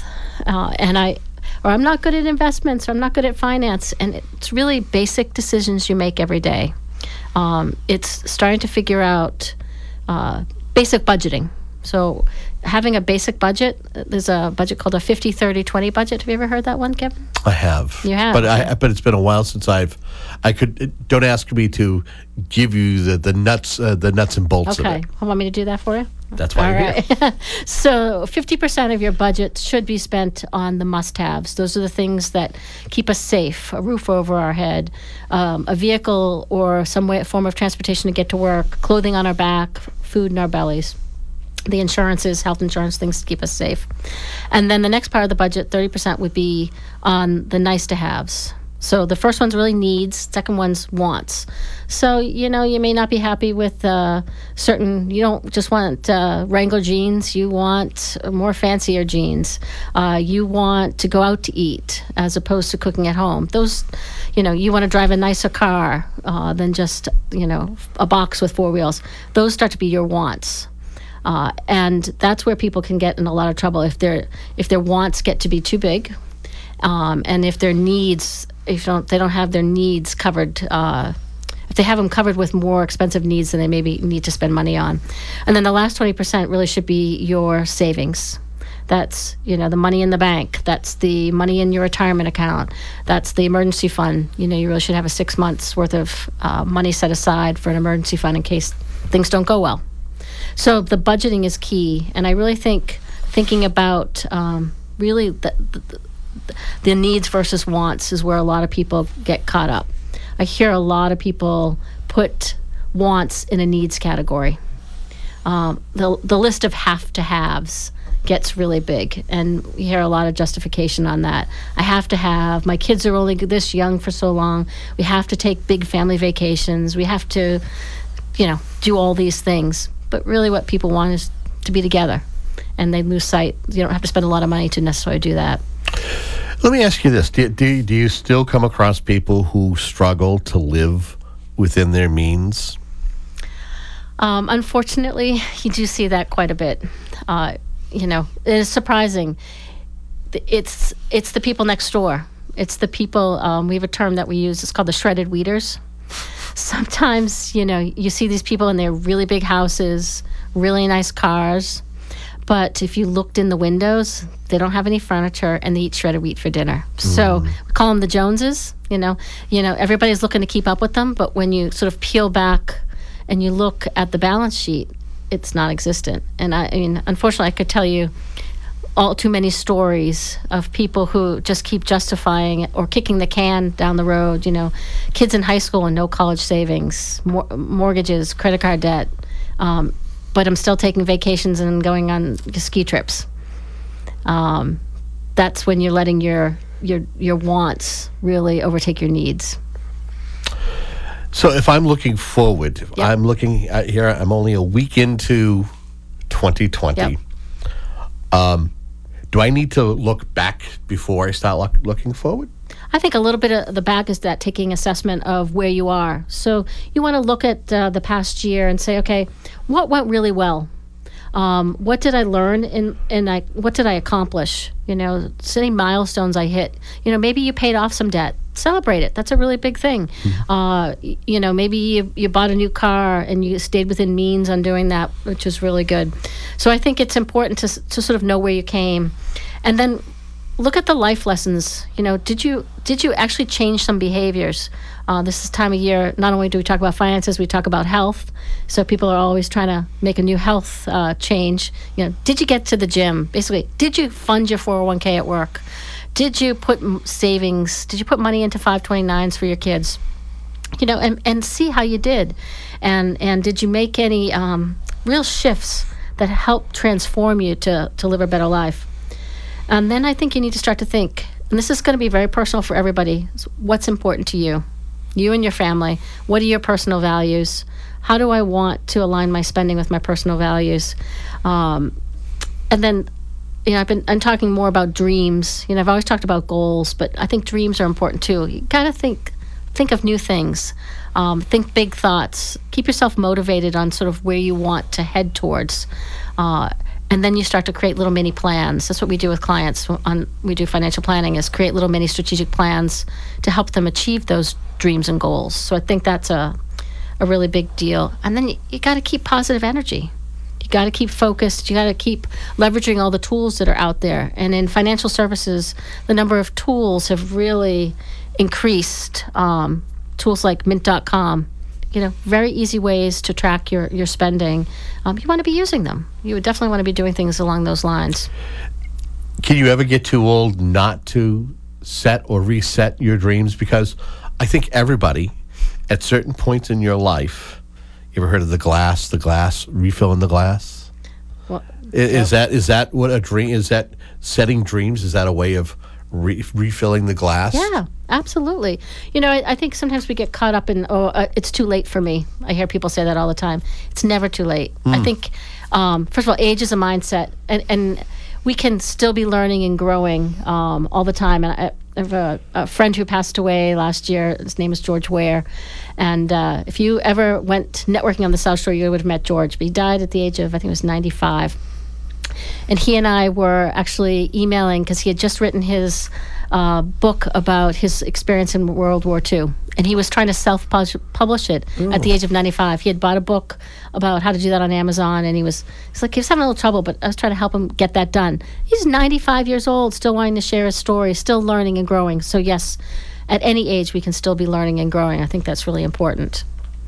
Or I'm not good at investments, or I'm not good at finance. And it's really basic decisions you make every day. It's starting to figure out basic budgeting. So having a basic budget, there's a budget called a 50-30-20 budget. Have you ever heard that one, Kevin? I have. You have? But it's been a while since don't ask me to give you the nuts and bolts of it. Okay. You want me to do that for you? That's why you're here. So 50% of your budget should be spent on the must-haves. Those are the things that keep us safe: a roof over our head, a vehicle or some form of transportation to get to work, clothing on our back, food in our bellies. The insurances, health insurance, things to keep us safe. And then the next part of the budget, 30%, would be on the nice-to-haves. So the first one's really needs, second one's wants. So, you may not be happy with you don't just want Wrangler jeans, you want more fancier jeans. You want to go out to eat as opposed to cooking at home. Those, you want to drive a nicer car than just, a box with four wheels. Those start to be your wants. And that's where people can get in a lot of trouble if their wants get to be too big, and if their needs, they don't have their needs covered, if they have them covered with more expensive needs than they maybe need to spend money on. And then the last 20% really should be your savings. That's, the money in the bank. That's the money in your retirement account. That's the emergency fund. You really should have a 6 months worth of money set aside for an emergency fund in case things don't go well. So the budgeting is key, and I really think thinking about really the needs versus wants is where a lot of people get caught up. I hear a lot of people put wants in a needs category. The list of have-to-haves gets really big, and you hear a lot of justification on that. I have to have, my kids are only this young for so long. We have to take big family vacations. We have to, do all these things. But really what people want is to be together, and they lose sight. You don't have to spend a lot of money to necessarily do that. Let me ask you this. Do you still come across people who struggle to live within their means? Unfortunately, you do see that quite a bit. It is surprising. It's the people next door. It's the people, we have a term that we use, it's called the shredded weeders. Sometimes, you see these people in their really big houses, really nice cars, but if you looked in the windows, they don't have any furniture, and they eat shredded wheat for dinner. So we call them the Joneses. Everybody's looking to keep up with them, but when you sort of peel back and you look at the balance sheet, it's non-existent. And unfortunately, I could tell you all too many stories of people who just keep justifying it or kicking the can down the road. Kids in high school and no college savings, mortgages, credit card debt, but I'm still taking vacations and going on ski trips. That's when you're letting your wants really overtake your needs. So if I'm looking forward, Yep. I'm looking at here, I'm only a week into 2020. Yep. Do I need to look back before I start looking forward? I think a little bit of the back is that taking assessment of where you are. So you want to look at the past year and say, okay, what went really well? What did I learn and what did I accomplish? Any milestones I hit. Maybe you paid off some debt. Celebrate it. That's a really big thing. Maybe you bought a new car and you stayed within means on doing that, which is really good. So I think it's important to sort of know where you came. And then look at the life lessons. Did you actually change some behaviors? This is time of year. Not only do we talk about finances, we talk about health. So people are always trying to make a new health change. Did you get to the gym? Basically, did you fund your 401k at work? Did you put savings? Did you put money into 529s for your kids? And see how you did. And did you make any real shifts that help transform you to live a better life? And then I think you need to start to think, and this is going to be very personal for everybody, what's important to you and your family. What are your personal values? How do I want to align my spending with my personal values? And then, I'm talking more about dreams. I've always talked about goals, but I think dreams are important too. You got to think of new things. Think big thoughts. Keep yourself motivated on sort of where you want to head towards. And then you start to create little mini plans. That's what we do with clients. We do financial planning, is create little mini strategic plans to help them achieve those dreams and goals. So I think that's a really big deal. And then you got to keep positive energy. You got to keep focused. You got to keep leveraging all the tools that are out there. And in financial services, the number of tools have really increased. Tools like Mint.com, very easy ways to track your spending. You want to be using them. You would definitely want to be doing things along those lines. Can you ever get too old not to set or reset your dreams? Because I think everybody, at certain points in your life, you ever heard of the glass refilling the glass? Well, is that what a dream is? That setting dreams? Is that a way of refilling the glass? Yeah, absolutely. I think sometimes we get caught up in, it's too late for me. I hear people say that all the time. It's never too late. I think, first of all, age is a mindset, and we can still be learning and growing all the time. And I have a friend who passed away last year. His name is George Ware. And if you ever went networking on the South Shore, you would have met George. But he died at the age of, I think it was 95. And he and I were actually emailing because he had just written his book about his experience in World War II. And he was trying to self-publish it at the age of 95. He had bought a book about how to do that on Amazon, and he was having a little trouble, but I was trying to help him get that done. He's 95 years old, still wanting to share his story, still learning and growing. So yes, at any age, we can still be learning and growing. I think that's really important.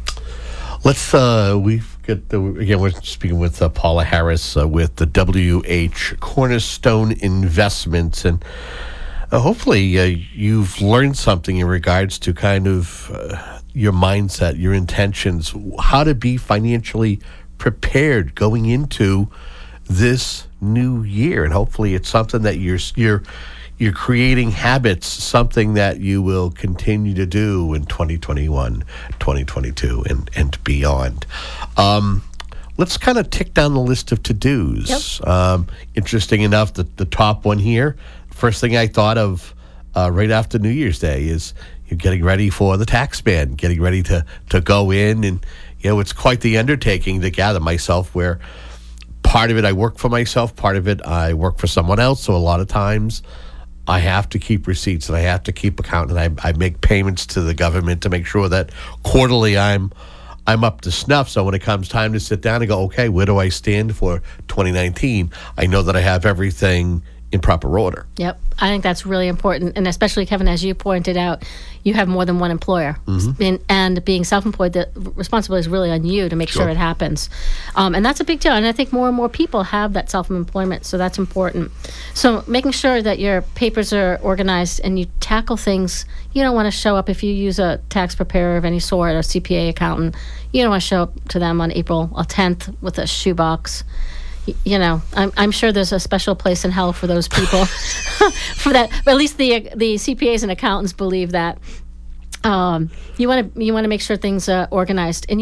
Let's, we're speaking with Paula Harris with the WH Cornerstone Investments, and hopefully you've learned something in regards to kind of your mindset, your intentions, how to be financially prepared going into this new year. And hopefully it's something that you're creating habits, something that you will continue to do in 2021, 2022, and beyond. Let's kind of tick down the list of to-dos. Yep. Interesting enough, the top one here, first thing I thought of right after New Year's Day is you're getting ready for the tax man, getting ready to go in. And, it's quite the undertaking to gather myself, where part of it I work for myself, part of it I work for someone else. So a lot of times I have to keep receipts and I have to keep account, and I make payments to the government to make sure that quarterly I'm up to snuff. So when it comes time to sit down and go, okay, where do I stand for 2019? I know that I have everything in proper order. Yep. I think that's really important. And especially, Kevin, as you pointed out, you have more than one employer. Mm-hmm. And being self-employed, the responsibility is really on you to make sure it happens. And that's a big deal. And I think more and more people have that self-employment, so that's important. So making sure that your papers are organized and you tackle things. You don't want to show up if you use a tax preparer of any sort or CPA accountant. You don't want to show up to them on April 10th with a shoebox. I'm sure there's a special place in hell for those people for that. But at least the CPAs and accountants believe that. You want to make sure things are organized, and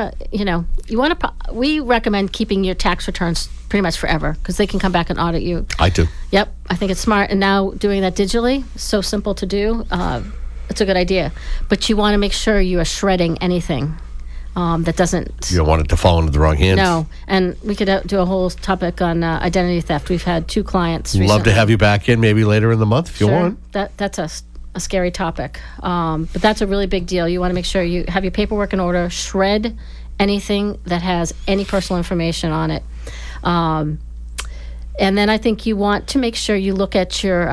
we recommend keeping your tax returns pretty much forever, because they can come back and audit you. I do. Yep, I think it's smart. And now doing that digitally, so simple to do. It's a good idea, but you want to make sure you are shredding anything. That doesn't... You don't want it to fall into the wrong hands. No, and we could do a whole topic on identity theft. We've had 2 clients recently. Love to have you back in maybe later in the month if you want. That's a scary topic, but that's a really big deal. You want to make sure you have your paperwork in order, shred anything that has any personal information on it. And then I think you want to make sure you look at your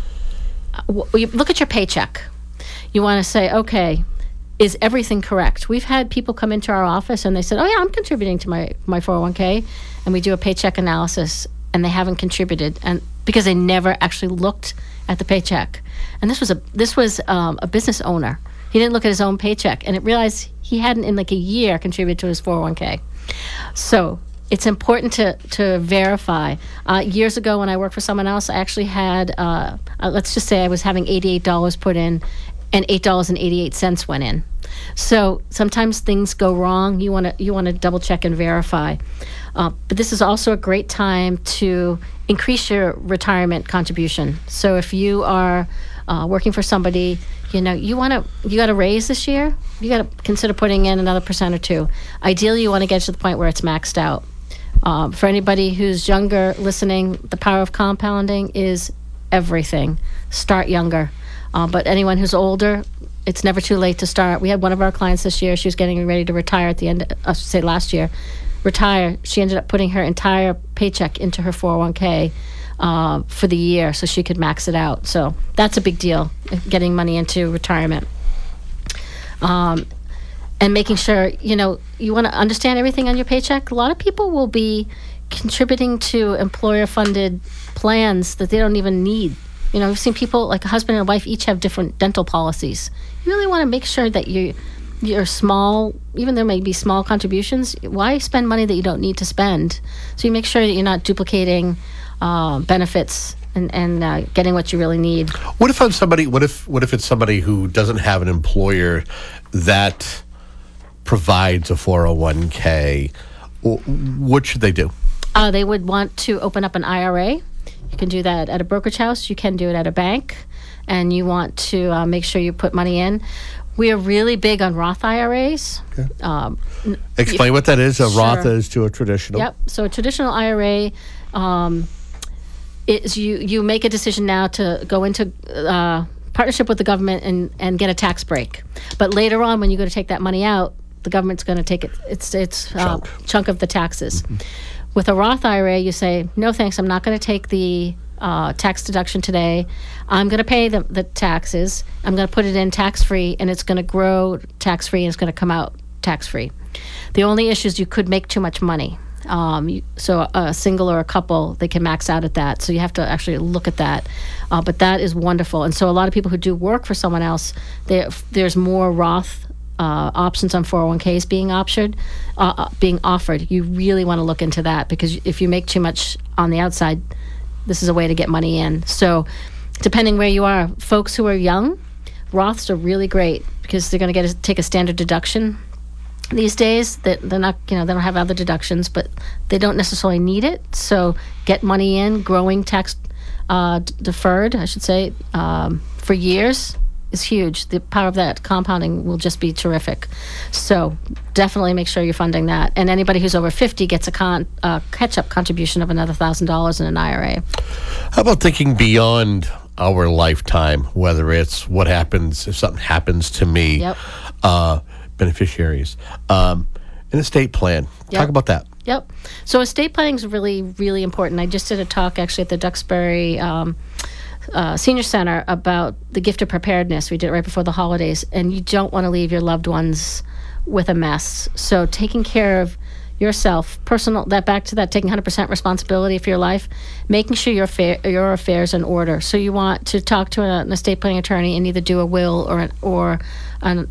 paycheck. You want to say, okay, is everything correct? We've had people come into our office and they said, oh yeah, I'm contributing to my 401k, and we do a paycheck analysis, and they haven't contributed, and because they never actually looked at the paycheck. And this was a business owner. He didn't look at his own paycheck, and it realized he hadn't in like a year contributed to his 401k. So it's important to verify. Years ago when I worked for someone else, I actually had, let's just say I was having $88 put in, and $8.88 went in. So sometimes things go wrong. You want to double check and verify. But this is also a great time to increase your retirement contribution. So if you are working for somebody, you got a raise this year, you got to consider putting in another % or 2. Ideally, you want to get to the point where it's maxed out. For anybody who's younger listening, the power of compounding is everything. Start younger. But anyone who's older, it's never too late to start. We had one of our clients this year. She was getting ready to retire at the end, last year. Retire. She ended up putting her entire paycheck into her 401k for the year so she could max it out. So that's a big deal, getting money into retirement. And making sure, you want to understand everything on your paycheck. A lot of people will be contributing to employer-funded plans that they don't even need. We've seen people, like a husband and a wife, each have different dental policies. You really want to make sure that you're small, even there may be small contributions. Why spend money that you don't need to spend? So you make sure that you're not duplicating benefits and getting what you really need. What if I'm somebody? What if it's somebody who doesn't have an employer that provides a 401k? What should they do? They would want to open up an IRA. You can do that at a brokerage house. You can do it at a bank. And you want to make sure you put money in. We are really big on Roth IRAs. Okay. Explain what that is. A Roth is to a traditional. Yep. So a traditional IRA is you make a decision now to go into partnership with the government and get a tax break. But later on, when you go to take that money out, the government's going to take its chunk of the taxes. Mm-hmm. With a Roth IRA, you say, no thanks, I'm not going to take the tax deduction today. I'm going to pay the taxes. I'm going to put it in tax-free, and it's going to grow tax-free, and it's going to come out tax-free. The only issue is you could make too much money. So a single or a couple, they can max out at that. So you have to actually look at that. But that is wonderful. And so a lot of people who do work for someone else, there's more Roth options on 401ks being offered. You really want to look into that, because if you make too much on the outside, this is a way to get money in. So depending where you are, folks who are young, Roths are really great because they're going to take a standard deduction. These days, they're not, they don't have other deductions, but they don't necessarily need it. So get money in, growing tax deferred, I should say, for years is huge. The power of that compounding will just be terrific. So definitely make sure you're funding that. And anybody who's over 50 gets a catch-up contribution of another $1,000 in an IRA. How about thinking beyond our lifetime, whether it's what happens if something happens to me? Yep. Beneficiaries. An estate plan. Yep. Talk about that. Yep. So estate planning is really, really important. I just did a talk actually at the Duxbury Senior Center about the gift of preparedness. We did it right before the holidays, and you don't want to leave your loved ones with a mess. So taking care of yourself, back to that, taking 100% responsibility for your life, making sure your affairs in order. So you want to talk to an estate planning attorney and either do a will or an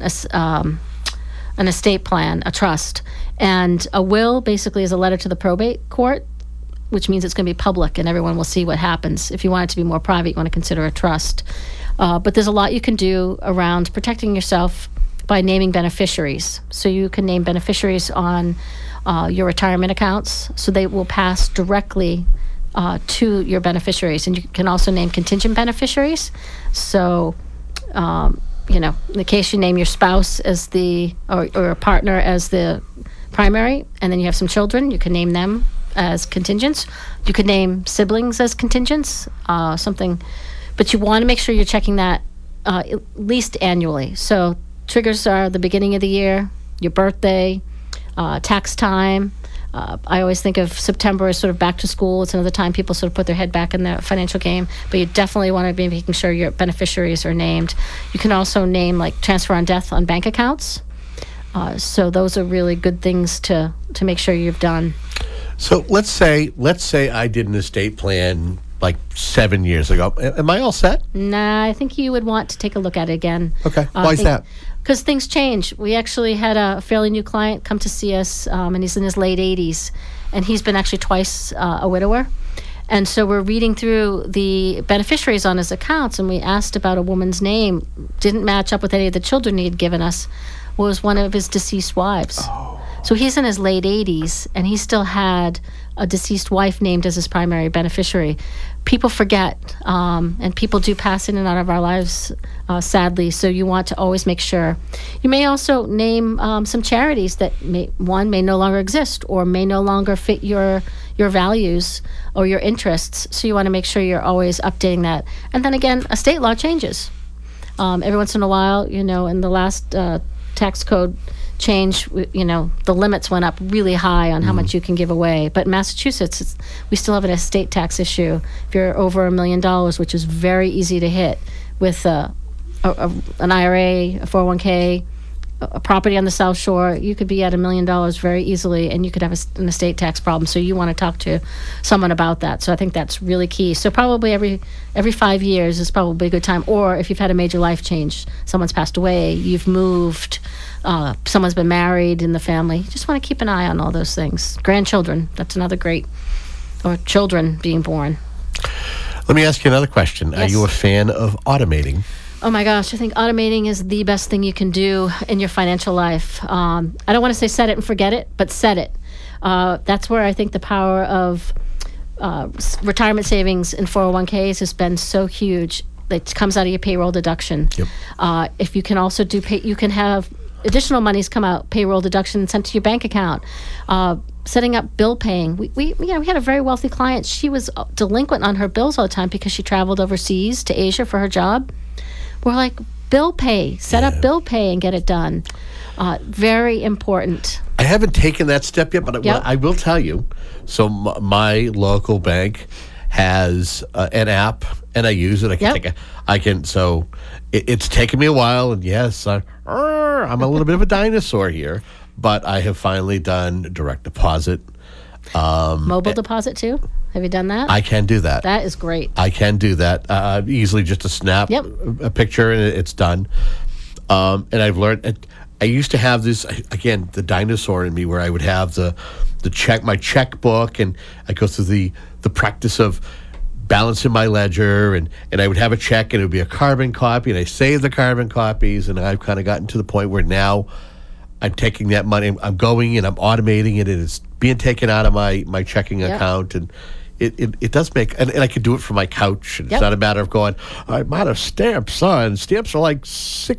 estate plan, a trust. And a will basically is a letter to the probate court, which means it's going to be public and everyone will see what happens. If you want it to be more private, you want to consider a trust. But there's a lot you can do around protecting yourself by naming beneficiaries. So you can name beneficiaries on your retirement accounts, so they will pass directly to your beneficiaries. And you can also name contingent beneficiaries. So, in the case you name your spouse as or a partner as the primary, and then you have some children, you can name them as contingents. You could name siblings as contingents, but you want to make sure you're checking that at least annually. So triggers are the beginning of the year, your birthday, tax time, I always think of September as sort of back to school. It's another time people sort of put their head back in the financial game. But you definitely want to be making sure your beneficiaries are named. You can also name like transfer on death on bank accounts. So those are really good things to make sure you've done. So let's say I did an estate plan like 7 years ago. Am I all set? Nah, I think you would want to take a look at it again. Okay. Why is that? Because things change. We actually had a fairly new client come to see us, and he's in his late 80s, and he's been actually twice a widower. And so we're reading through the beneficiaries on his accounts, and we asked about a woman's name. Didn't match up with any of the children he had given us. Was one of his deceased wives. Oh. So he's in his late 80s, and he still had a deceased wife named as his primary beneficiary. People forget, and people do pass in and out of our lives, sadly, so you want to always make sure. You may also name some charities that may no longer exist or may no longer fit your values or your interests, so you want to make sure you're always updating that. And then again, estate law changes. Every once in a while, in the last tax code change, the limits went up really high on how much you can give away. But in Massachusetts, we still have an estate tax issue. If you're over $1 million, which is very easy to hit with an IRA, a 401k, a property on the South Shore, you could be at $1 million very easily, and you could have an estate tax problem. So you want to talk to someone about that. So I think that's really key. So probably every 5 years is probably a good time. Or if you've had a major life change, someone's passed away, you've moved, someone's been married in the family. You just want to keep an eye on all those things. Grandchildren, that's another great, or children being born. Let me ask you another question. Yes. Are you a fan of automating? Oh my gosh, I think automating is the best thing you can do in your financial life. I don't want to say set it and forget it, but set it. That's where I think the power of retirement savings and 401ks has been so huge. It comes out of your payroll deduction. Yep. If you can also you can have additional monies come out, payroll deduction sent to your bank account. Setting up bill paying. We had a very wealthy client. She was delinquent on her bills all the time because she traveled overseas to Asia for her job. We're like, bill pay, set up bill pay and get it done. Very important. I haven't taken that step yet, but I will tell you. So my local bank has an app, and I use it. It's taken me a while, and yes, I'm a little bit of a dinosaur here, but I have finally done direct deposit. Mobile deposit too? Have you done that? I can do that. That is great. I can do that. Easily just a snap, a picture, and it's done. And I've learned, I used to have this, again, the dinosaur in me, where I would have my checkbook, and I go through the practice of balancing my ledger, and I would have a check, and it would be a carbon copy, and I save the carbon copies, and I've kind of gotten to the point where now I'm taking that money, I'm going and I'm automating it, and it's being taken out of my checking account, and it does make, and I can do it from my couch. And it's not a matter of going, I'm out of stamps, son. Stamps are like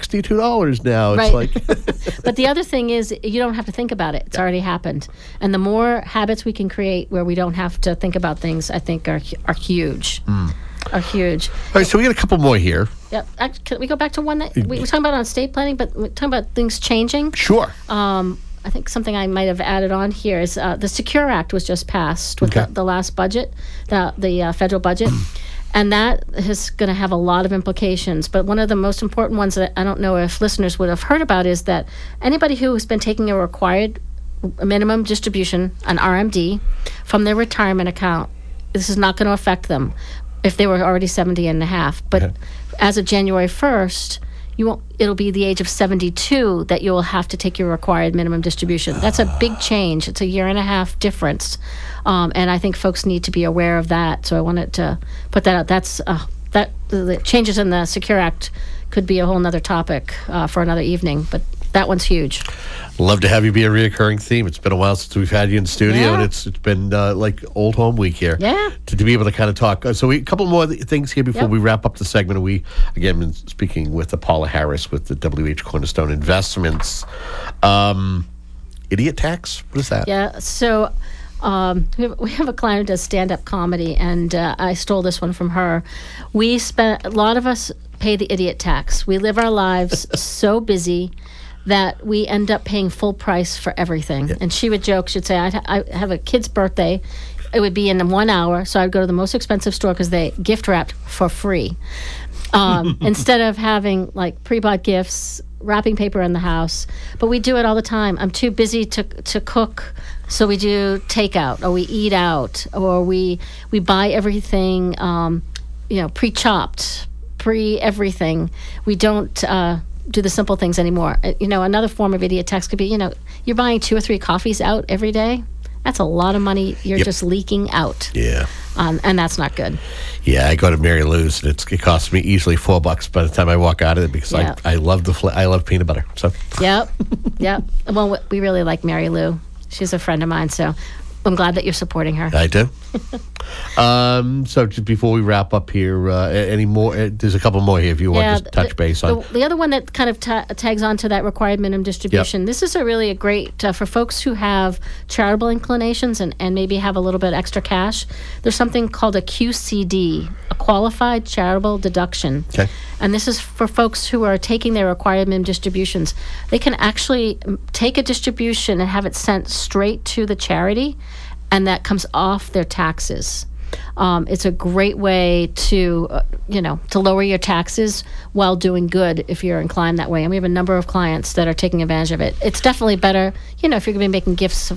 $62 now. It's like. But the other thing is, you don't have to think about it. It's already happened. And the more habits we can create where we don't have to think about things, I think are huge. Are huge. All right, so we got a couple more here. Yep. Can we go back to one that we were talking about on estate planning, but we're talking about things changing? Sure. I think something I might have added on here is the Secure Act was just passed with the last budget, the federal budget, and that is going to have a lot of implications. But one of the most important ones that I don't know if listeners would have heard about is that anybody who has been taking a required minimum distribution, an RMD, from their retirement account, this is not going to affect them if they were already 70 and a half. But as of January 1st, it'll be the age of 72 that you will have to take your required minimum distribution. That's a big change. It's a year and a half difference. And I think folks need to be aware of that. So I wanted to put that out. The changes in the Secure Act could be a whole nother topic for another evening, but that one's huge. Love to have you be a reoccurring theme. It's been a while since we've had you in the studio, and it's been like old home week here. Yeah. To be able to kind of talk. So a couple more things here before we wrap up the segment. We, again, been speaking with Paula Harris with the WH Cornerstone Investments. Idiot tax? What is that? Yeah, so we have a client who does stand-up comedy, and I stole this one from her. A lot of us pay the idiot tax. We live our lives so busy that we end up paying full price for everything. And she would joke, she'd say, I have a kid's birthday. It would be in 1 hour, so I'd go to the most expensive store because they gift wrapped for free. Instead of having like pre-bought gifts, wrapping paper in the house. But we do it all the time. I'm too busy to cook, so we do takeout, or we eat out, or we buy everything, pre-chopped, pre-everything. We don't do the simple things anymore. Another form of idiot tax could be, you're buying 2 or 3 coffees out every day. That's a lot of money you're just leaking out. Yeah. And that's not good. Yeah, I go to Mary Lou's, and it costs me easily $4 by the time I walk out of it because I love I love peanut butter. So. Yep. Well, we really like Mary Lou. She's a friend of mine, so I'm glad that you're supporting her. I do. So just before we wrap up here, any more? There's a couple more here if you want to just touch base on. The other one that kind of tags on to that required minimum distribution. This is a great, for folks who have charitable inclinations and maybe have a little bit extra cash, there's something called a QCD, a qualified charitable deduction. Okay. And this is for folks who are taking their required minimum distributions. They can actually take a distribution and have it sent straight to the charity, and that comes off their taxes. It's a great way to lower your taxes while doing good if you're inclined that way. And we have a number of clients that are taking advantage of it. It's definitely better, if you're going to be making gifts of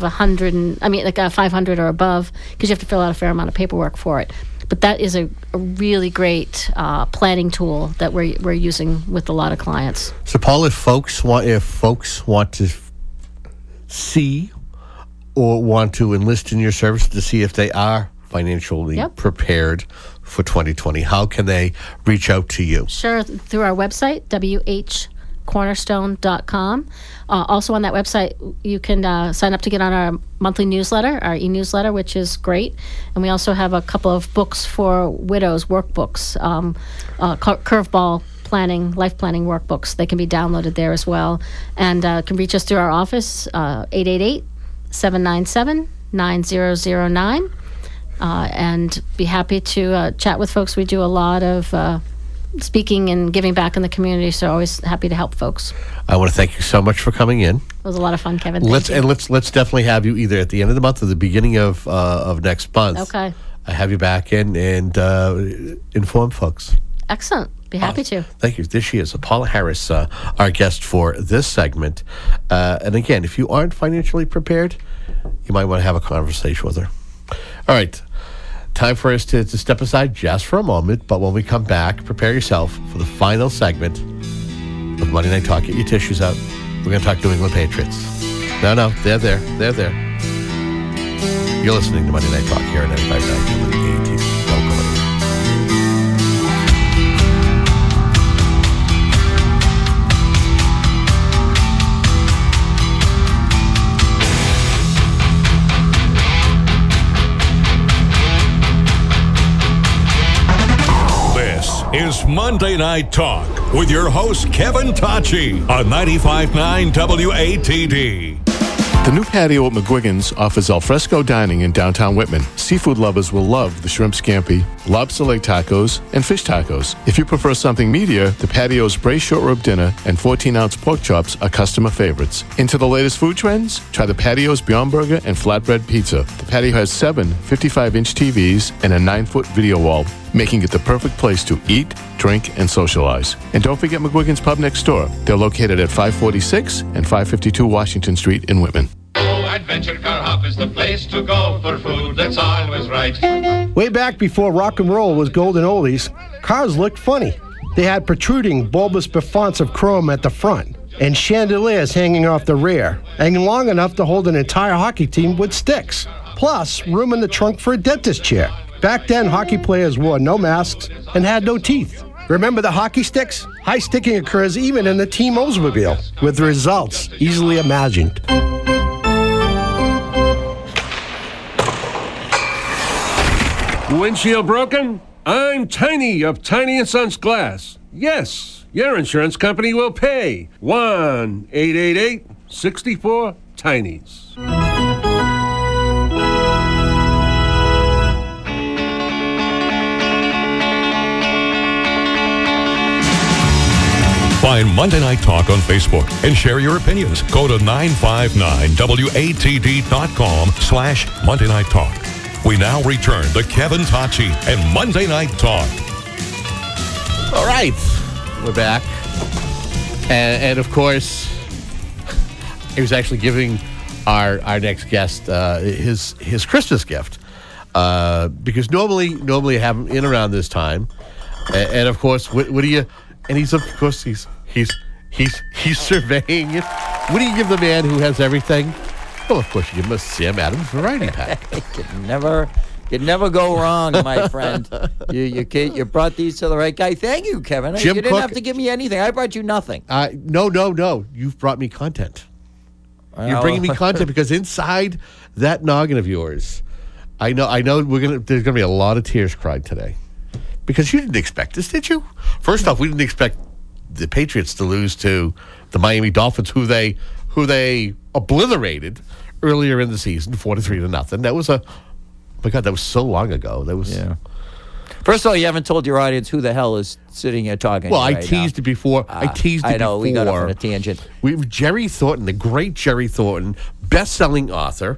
500 or above, because you have to fill out a fair amount of paperwork for it. But that is a really great planning tool that we're using with a lot of clients. So, Paul, if folks want to see or want to enlist in your service to see if they are financially prepared for 2020, how can they reach out to you? Sure, through our website, whcornerstone.com. Also on that website, you can sign up to get on our monthly newsletter, our e-newsletter, which is great. And we also have a couple of books for widows, workbooks, curveball planning, life planning workbooks. They can be downloaded there as well. And can reach us through our office, 888-797-9009. And be happy to chat with folks. We do a lot of speaking and giving back in the community, so always happy to help folks. I want to thank you so much for coming in. It was a lot of fun, Kevin. Let's definitely have you either at the end of the month or the beginning of next month. Okay. I have you back in and inform folks. Excellent. Be happy to. Thank you. This she is, Paula Harris, our guest for this segment. And again, if you aren't financially prepared, you might want to have a conversation with her. All right. Time for us to step aside just for a moment, but when we come back, prepare yourself for the final segment of Monday Night Talk. Get your tissues out. We're going to talk New England Patriots. No, they're there. They're there. You're listening to Monday Night Talk here at 95.9 WATD. Don't go anywhere. Is Monday Night Talk with your host, Kevin Tachi, on 95.9 WATD. The new patio at McGuigan's offers alfresco dining in downtown Whitman. Seafood lovers will love the shrimp scampi, lobster leg tacos, and fish tacos. If you prefer something meatier, the patio's braised short rib dinner and 14-ounce pork chops are customer favorites. Into the latest food trends? Try the patio's Beyond Burger and flatbread pizza. The patio has 7 55-inch TVs and a 9-foot video wall, making it the perfect place to eat, drink, and socialize. And don't forget McGuigan's Pub next door. They're located at 546 and 552 Washington Street in Whitman. Adventure Car Hub is the place to go for food that's always right. Way back before rock and roll was golden oldies, cars looked funny. They had protruding bulbous biffonts of chrome at the front and chandeliers hanging off the rear, and long enough to hold an entire hockey team with sticks. Plus, room in the trunk for a dentist chair. Back then, hockey players wore no masks and had no teeth. Remember the hockey sticks? High sticking occurs even in the team Oldsmobile, with results easily imagined. Windshield broken? I'm Tiny of Tiny & Sons Glass. Yes, your insurance company will pay. 1-888-64-TINIES. Find Monday Night Talk on Facebook and share your opinions. Go to 959watd.com/Monday Night Talk. We now return to Kevin Tocci and Monday Night Talk. All right, we're back. And of course, he was actually giving our next guest his Christmas gift. Because normally I have him in around this time. And of course, what do you... And he's surveying it. What do you give the man who has everything? Well, of course, you give him a Sam Adams variety pack. Could never go wrong, my friend. You brought these to the right guy. Thank you, Kevin. Jim you didn't Cook, have to give me anything. I brought you nothing. No. You've brought me content. You're bringing me content because inside that noggin of yours, I know. There's gonna be a lot of tears cried today because you didn't expect this, did you? First off, we didn't expect the Patriots to lose to the Miami Dolphins, who they obliterated earlier in the season, 43-0. That was oh my God, that was so long ago. That was. Yeah. First of all, you haven't told your audience who the hell is sitting here talking. Well, I right teased it before. I know we got off on a tangent. Jerry Thornton, the great Jerry Thornton, best-selling author.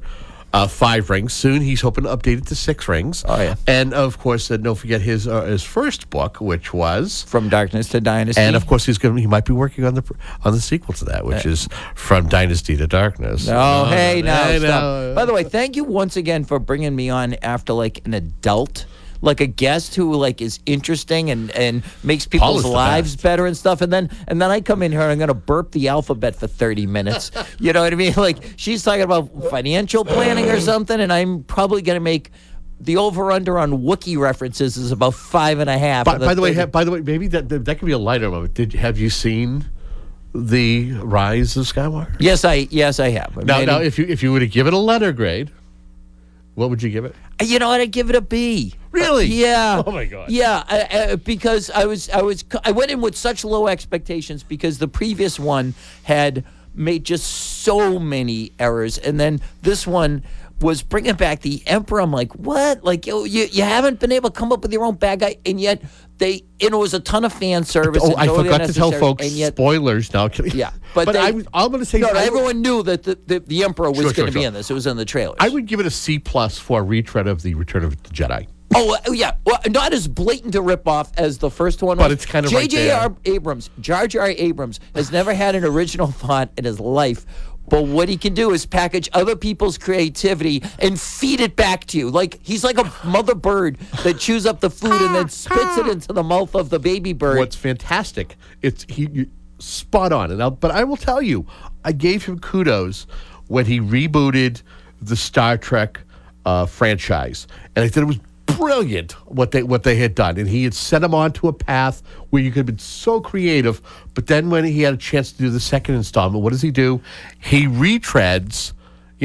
5 rings. Soon he's hoping to update it to 6 rings. Oh, yeah. And, of course, don't forget his first book, which was... From Darkness to Dynasty. And, of course, he might be working on the sequel to that, which is From Dynasty to Darkness. Oh, hey, now stop. By the way, thank you once again for bringing me on after, an adult. Like a guest who is interesting and makes people's lives better and stuff, and then I come in here and I'm gonna burp the alphabet for 30 minutes. You know what I mean? She's talking about financial planning or something, and I'm probably gonna make the over/under on Wookiee references is about 5.5. By the way, maybe that could be a lighter moment. Have you seen the Rise of Skywalker? Yes, I have. Now, if you were to give it a letter grade, what would you give it? You know what? I'd give it a B. Really? Yeah. Oh my God. Yeah, because I went in with such low expectations because the previous one had made just so many errors, and then this one was bringing back the Emperor. I'm like, what? You haven't been able to come up with your own bad guy, and yet it was a ton of fan service. Oh, I forgot to tell folks. Spoilers now. Yeah, but I'm going to say everyone knew that the Emperor was going to be in this. It was in the trailers. I would give it a C+ for a retread of the Return of the Jedi. Oh, yeah. Well, not as blatant a ripoff as the first one was. But it's kind of right there. J.J. Abrams, Jar Jar Abrams, has never had an original thought in his life. But what he can do is package other people's creativity and feed it back to you. He's like a mother bird that chews up the food and then spits it into the mouth of the baby bird. What's fantastic, he spot on. But I will tell you, I gave him kudos when he rebooted the Star Trek franchise. And I thought it was brilliant what they had done, and he had set him onto a path where you could have been so creative. But then when he had a chance to do the second installment, what does he do? He retreads,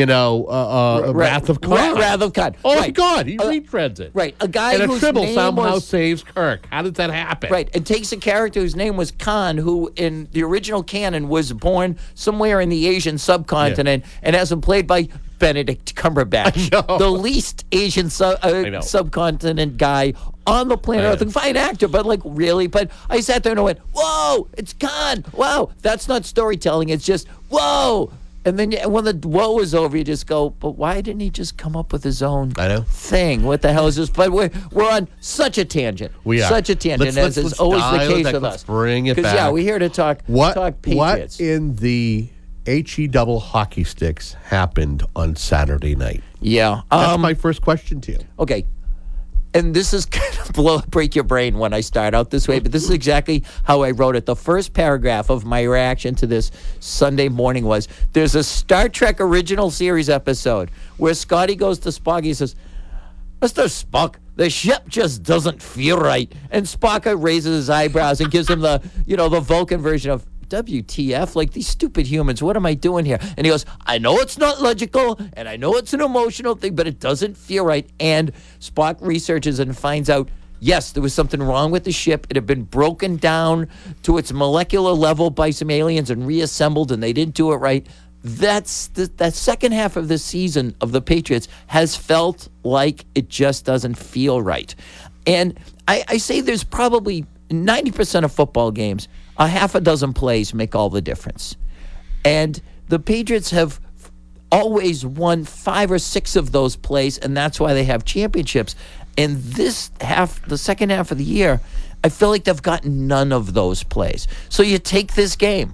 Wrath of Khan. Wrath of Khan. Oh my God, he retreads it. Right, a guy and whose Tribble name somehow saves Kirk. How did that happen? Right, and takes a character whose name was Khan, who in the original canon was born somewhere in the Asian subcontinent and has been played by Benedict Cumberbatch, the least Asian subcontinent guy on the planet Earth. A fine actor, but really. But I sat there and I went, "Whoa, it's Khan! Wow, that's not storytelling. It's just whoa." And then when the whoa was over, you just go, "But why didn't he just come up with his own thing? What the hell is this?" But we're on such a tangent. We are such a tangent, as is always the case with us. Bring it back. Yeah, we're here to talk Patriots. What in the HE double hockey sticks happened on Saturday night? Yeah. That's my first question to you. Okay. And this is kind of break your brain when I start out this way, but this is exactly how I wrote it. The first paragraph of my reaction to this Sunday morning was, there's a Star Trek original series episode where Scotty goes to Spock. He says, "Mr. Spock, the ship just doesn't feel right." And Spock raises his eyebrows and gives him the Vulcan version of, WTF, these stupid humans, what am I doing here? And he goes, "I know it's not logical, and I know it's an emotional thing, but it doesn't feel right." And Spock researches and finds out, yes, there was something wrong with the ship. It had been broken down to its molecular level by some aliens and reassembled, and they didn't do it right. That second half of this season of the Patriots has felt like it just doesn't feel right. And I say there's probably 90% of football games a half a dozen plays make all the difference. And the Patriots have always won 5 or 6 of those plays, and that's why they have championships. And the second half of the year, I feel like they've gotten none of those plays. So you take this game.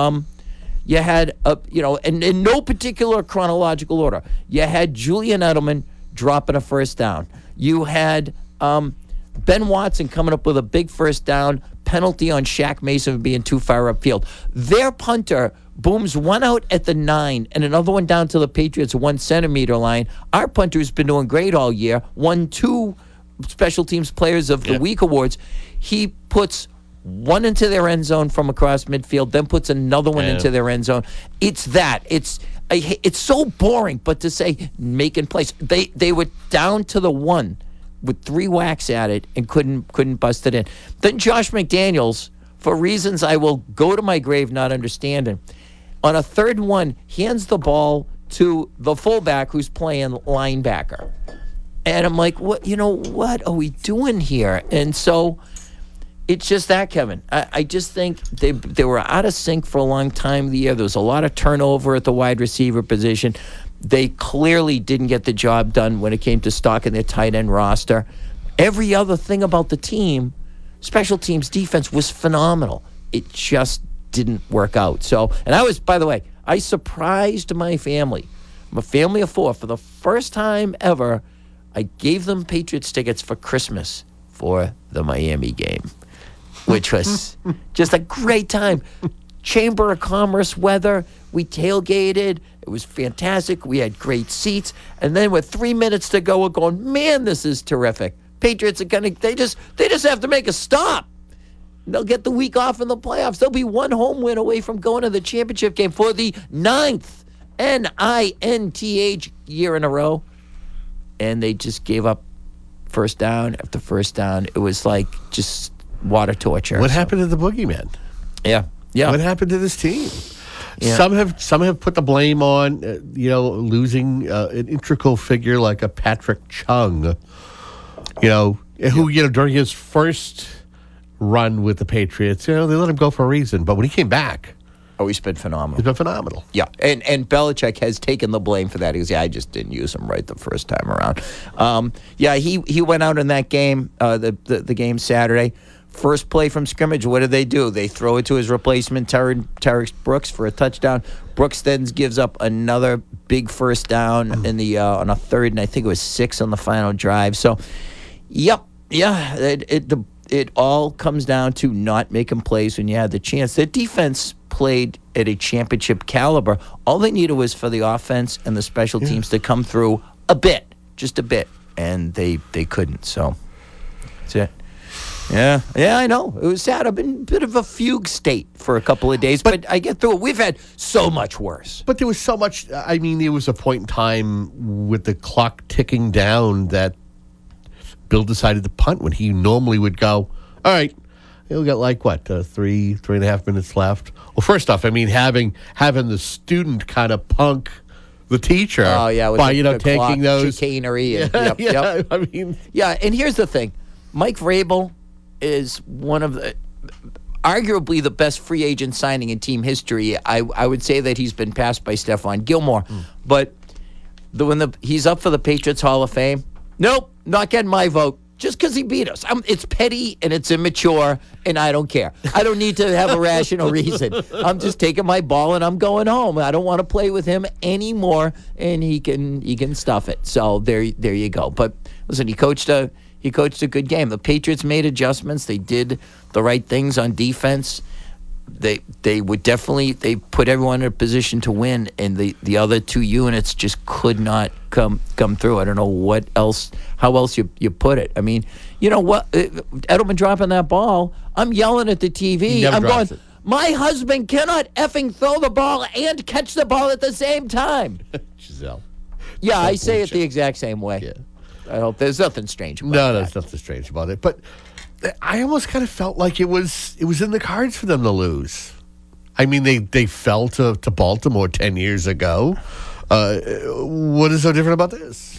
You had, and in no particular chronological order, you had Julian Edelman dropping a first down. You had Ben Watson coming up with a big first down, penalty on Shaq Mason being too far upfield. Their punter booms one out at the 9 and another one down to the Patriots' 1 centimeter line. Our punter's been doing great all year, won 2 Special Teams Players of the Week awards. He puts one into their end zone from across midfield, then puts another one into their end zone. It's that. It's so boring, but to say making plays. They were down to the 1 with 3 whacks at it and couldn't bust it in. Then Josh McDaniels, for reasons I will go to my grave not understanding, on a 3rd and 1, hands the ball to the fullback who's playing linebacker. And I'm like, what are we doing here? And so it's just that, Kevin. I just think they were out of sync for a long time of the year. There was a lot of turnover at the wide receiver position. They clearly didn't get the job done when it came to stocking their tight end roster. Every other thing about the team, special teams defense, was phenomenal. It just didn't work out. So, and I surprised my family. I'm a family of 4. For the first time ever, I gave them Patriots tickets for Christmas for the Miami game, which was just a great time. Chamber of Commerce weather. We tailgated. It was fantastic. We had great seats. And then with 3 minutes to go, we're going, man, this is terrific. Patriots are they just have to make a stop. They'll get the week off in the playoffs. They'll be 1 home win away from going to the championship game for the 9th NINTH year in a row. And they just gave up first down after first down. It was like just water torture. What happened to the boogeyman? Yeah. What happened to this team? Yeah. Some have put the blame on losing an integral figure like a Patrick Chung, who during his first run with the Patriots, they let him go for a reason. But when he came back, he's been phenomenal. He's been phenomenal. Yeah, and Belichick has taken the blame for that. He goes, I just didn't use him right the first time around. He went out in that game, the game Saturday. First play from scrimmage, what do? They throw it to his replacement, Tarek Brooks, for a touchdown. Brooks then gives up another big first down on a 3rd, and I think it was 6 on the final drive. So, it all comes down to not making plays when you had the chance. The defense played at a championship caliber. All they needed was for the offense and the special teams to come through just a bit, and they couldn't. So that's it. Yeah, I know. It was sad. I've been in a bit of a fugue state for a couple of days, but I get through it. We've had so much worse. But there was so much. I mean, there was a point in time with the clock ticking down that Bill decided to punt when he normally would go, all right, we got 3.5 minutes left. Well, first off, I mean, having the student kind of punk the teacher by taking those chicanery. And, yep. I mean, and here's the thing. Mike Vrabel is one of arguably the best free agent signing in team history. I would say that he's been passed by Stephon Gilmore. But when he's up for the Patriots Hall of Fame, nope, not getting my vote. Just because he beat us. It's petty and it's immature, and I don't care. I don't need to have a rational reason. I'm just taking my ball and I'm going home. I don't want to play with him anymore, and he can stuff it. So there you go. But listen, he coached a good game. The Patriots made adjustments. They did the right things on defense. They would definitely put everyone in a position to win, and the other 2 units just could not come through. I don't know how else you put it. I mean, you know what? Edelman dropping that ball, I'm yelling at the TV. I'm going, my husband cannot effing throw the ball and catch the ball at the same time. Giselle. Yeah, I say it the exact same way. Yeah. I hope there's nothing strange about it. No, there's nothing strange about it. But I almost kind of felt like it was in the cards for them to lose. I mean, they fell to Baltimore 10 years ago. What is so different about this?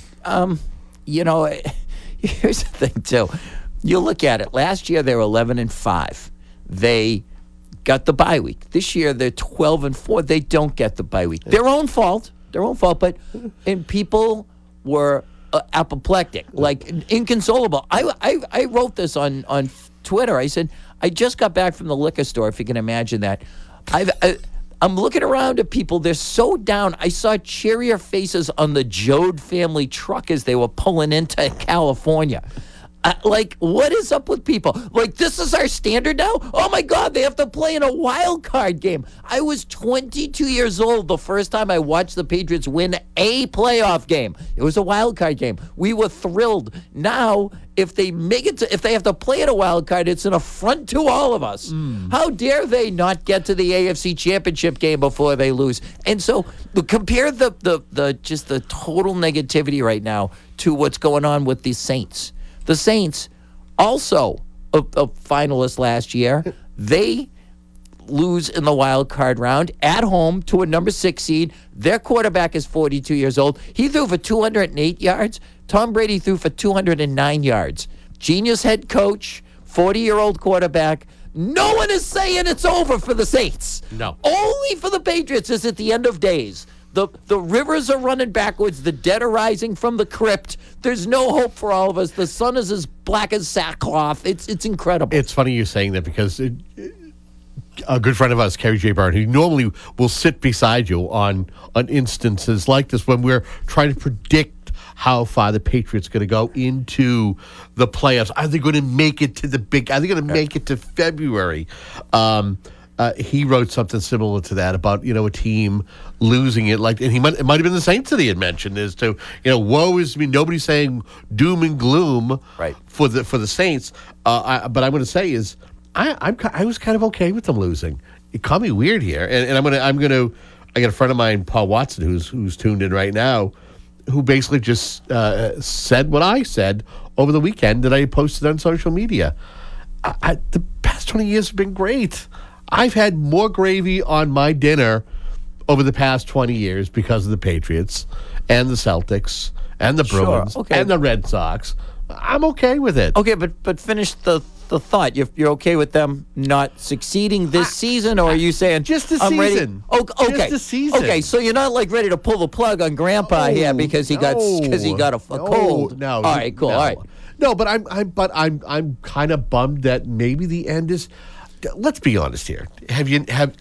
Here's the thing, too. You look at it. Last year, they were 11-5. They got the bye week. This year they're 12-4. They don't get the bye week. Their own fault. But and people were apoplectic, like inconsolable. I wrote this on Twitter. I said, I just got back from the liquor store, if you can imagine that. I'm looking around at people. They're so down. I saw cheerier faces on the Jode family truck as they were pulling into California. Like, what is up with people? Like, this is our standard now? Oh, my God, they have to play in a wild card game. I was 22 years old the first time I watched the Patriots win a playoff game. It was a wild card game. We were thrilled. Now, if they if they have to play in a wild card, it's an affront to all of us. How dare they not get to the AFC Championship game before they lose? And so, compare the total negativity right now to what's going on with the Saints. The Saints, also a finalist last year, they lose in the wild card round at home to a number 6 seed. Their quarterback is 42 years old. He threw for 208 yards. Tom Brady threw for 209 yards. Genius head coach, 40-year-old quarterback. No one is saying it's over for the Saints. No. Only for the Patriots is at the end of days. The rivers are running backwards. The dead are rising from the crypt. There's no hope for all of us. The sun is as black as sackcloth. It's incredible. It's funny you're saying that because a good friend of ours, Kerry J. Byrne, who normally will sit beside you on instances like this when we're trying to predict how far the Patriots are going to go into the playoffs. Are they going to make it to are they going to make it to February? He wrote something similar to that about, a team losing it. Like, and it might have been the Saints that he had mentioned as to, woe is me. Nobody's saying doom and gloom for the Saints. But I'm going to say is I was kind of okay with them losing. It caught me weird here, and I got a friend of mine, Paul Watson, who's tuned in right now, who basically just said what I said over the weekend that I posted on social media. The past 20 years have been great. I've had more gravy on my dinner over the past 20 years because of the Patriots and the Celtics and the Bruins and the Red Sox. I'm okay with it. Okay, but finish the thought. You're okay with them not succeeding this season, or are you saying just the Ready? season? Okay, just the season. Okay, so you're not like ready to pull the plug on Grandpa here because he got a cold. No. All right, cool. No. All right. No, but I'm kind of bummed that maybe the end is. Let's be honest here. We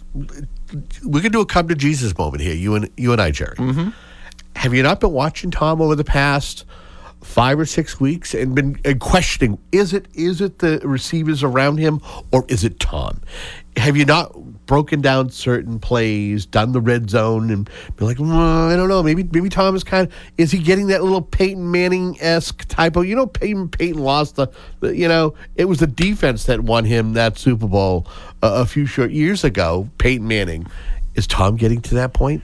could do a come to Jesus moment here. You and I, Jerry. Mm-hmm. Have you not been watching Tom over the past 5 or 6 weeks and been questioning, is it the receivers around him or is it Tom? Have you not broken down certain plays, done the red zone, and be like, I don't know, maybe Tom is is he getting that little Peyton Manning-esque type of, Peyton lost it was the defense that won him that Super Bowl a few short years ago, Peyton Manning. Is Tom getting to that point?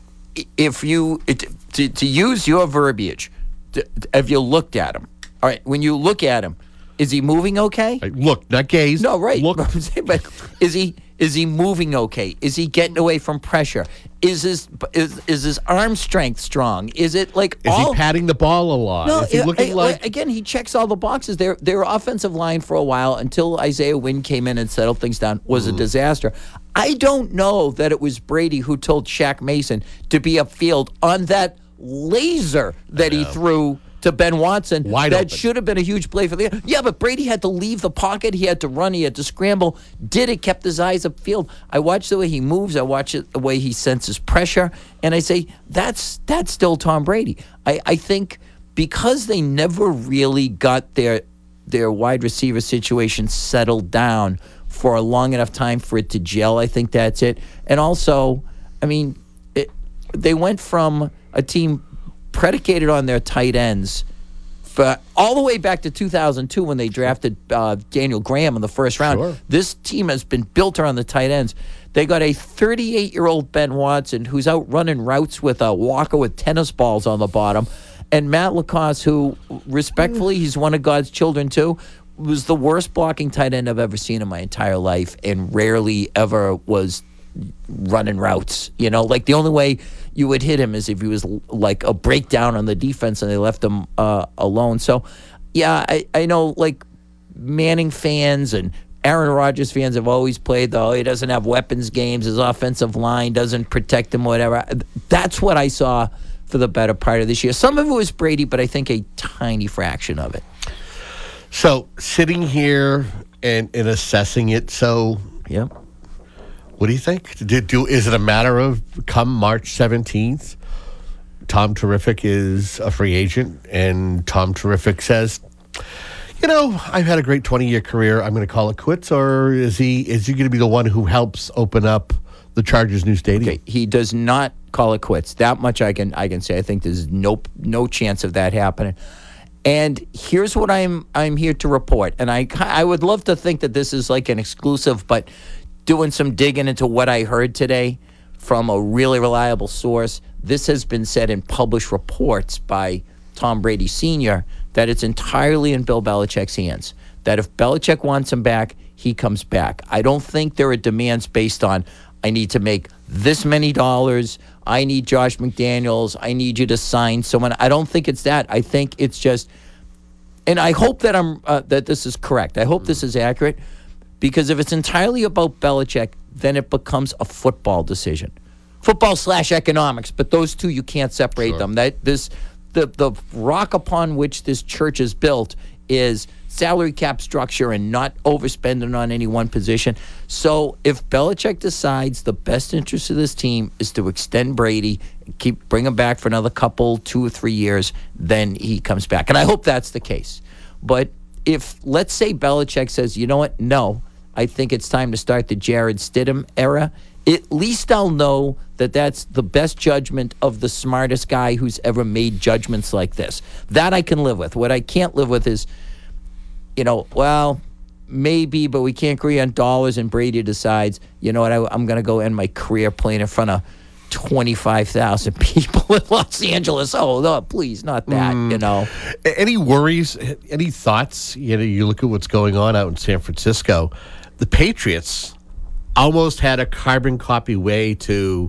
To use your verbiage, have you looked at him? All right, when you look at him, is he moving okay? Look, not gaze. No, right. Look. But is he moving okay? Is he getting away from pressure? Is his arm strength strong? Is it like is he patting the ball a lot? No, is he looking again, he checks all the boxes. Their offensive line for a while until Isaiah Wynn came in and settled things down was a disaster. I don't know that it was Brady who told Shaq Mason to be upfield on that laser that he threw to Ben Watson. Wide open. Should have been a huge play for the... Yeah, but Brady had to leave the pocket. He had to run. He had to scramble. Kept his eyes upfield. I watch the way he moves. I watch the way he senses pressure. And I say, that's still Tom Brady. I think because they never really got their wide receiver situation settled down for a long enough time for it to gel, I think that's it. And also, I mean, they went from a team predicated on their tight ends for all the way back to 2002 when they drafted Daniel Graham in the first round. Sure. This team has been built around the tight ends. They got a 38-year-old Ben Watson who's out running routes with a walker with tennis balls on the bottom, and Matt Lacoste, who, respectfully, he's one of God's children too, was the worst blocking tight end I've ever seen in my entire life and rarely ever was running routes. Like the only way you would hit him is if he was like a breakdown on the defense and they left him alone. So, yeah, I know like Manning fans and Aaron Rodgers fans have always played, though. He doesn't have weapons games. His offensive line doesn't protect him, whatever. That's what I saw for the better part of this year. Some of it was Brady, but I think a tiny fraction of it. So, sitting here and assessing it, yep. What do you think? Is it a matter of come March 17th, Tom Terrific is a free agent, and Tom Terrific says, I've had a great 20-year career. I'm going to call it quits, or is he going to be the one who helps open up the Chargers' new stadium? Okay, he does not call it quits. That much I can say. I think there's no chance of that happening. And here's what I'm here to report. And I would love to think that this is like an exclusive, but doing some digging into what I heard today from a really reliable source, this has been said in published reports by Tom Brady Sr., that it's entirely in Bill Belichick's hands. That if Belichick wants him back, he comes back. I don't think there are demands based on, I need to make this many dollars, I need Josh McDaniels, I need you to sign someone. I don't think it's that. I think it's just, and I hope that that this is correct. I hope this is accurate, because if it's entirely about Belichick, then it becomes a football decision. Football/economics, but those two, you can't separate them. The rock upon which this church is built is salary cap structure and not overspending on any one position. So if Belichick decides the best interest of this team is to extend Brady, bring him back for another couple, 2 or 3 years, then he comes back. And I hope that's the case. But if, let's say Belichick says, you know what, no, I think it's time to start the Jared Stidham era, at least I'll know that that's the best judgment of the smartest guy who's ever made judgments like this. That I can live with. What I can't live with is, maybe, but we can't agree on dollars, and Brady decides, you know what, I'm going to go end my career playing in front of 25,000 people in Los Angeles. Oh, no, please, not that, Any worries, any thoughts? You look at what's going on out in San Francisco. The Patriots almost had a carbon copy way to,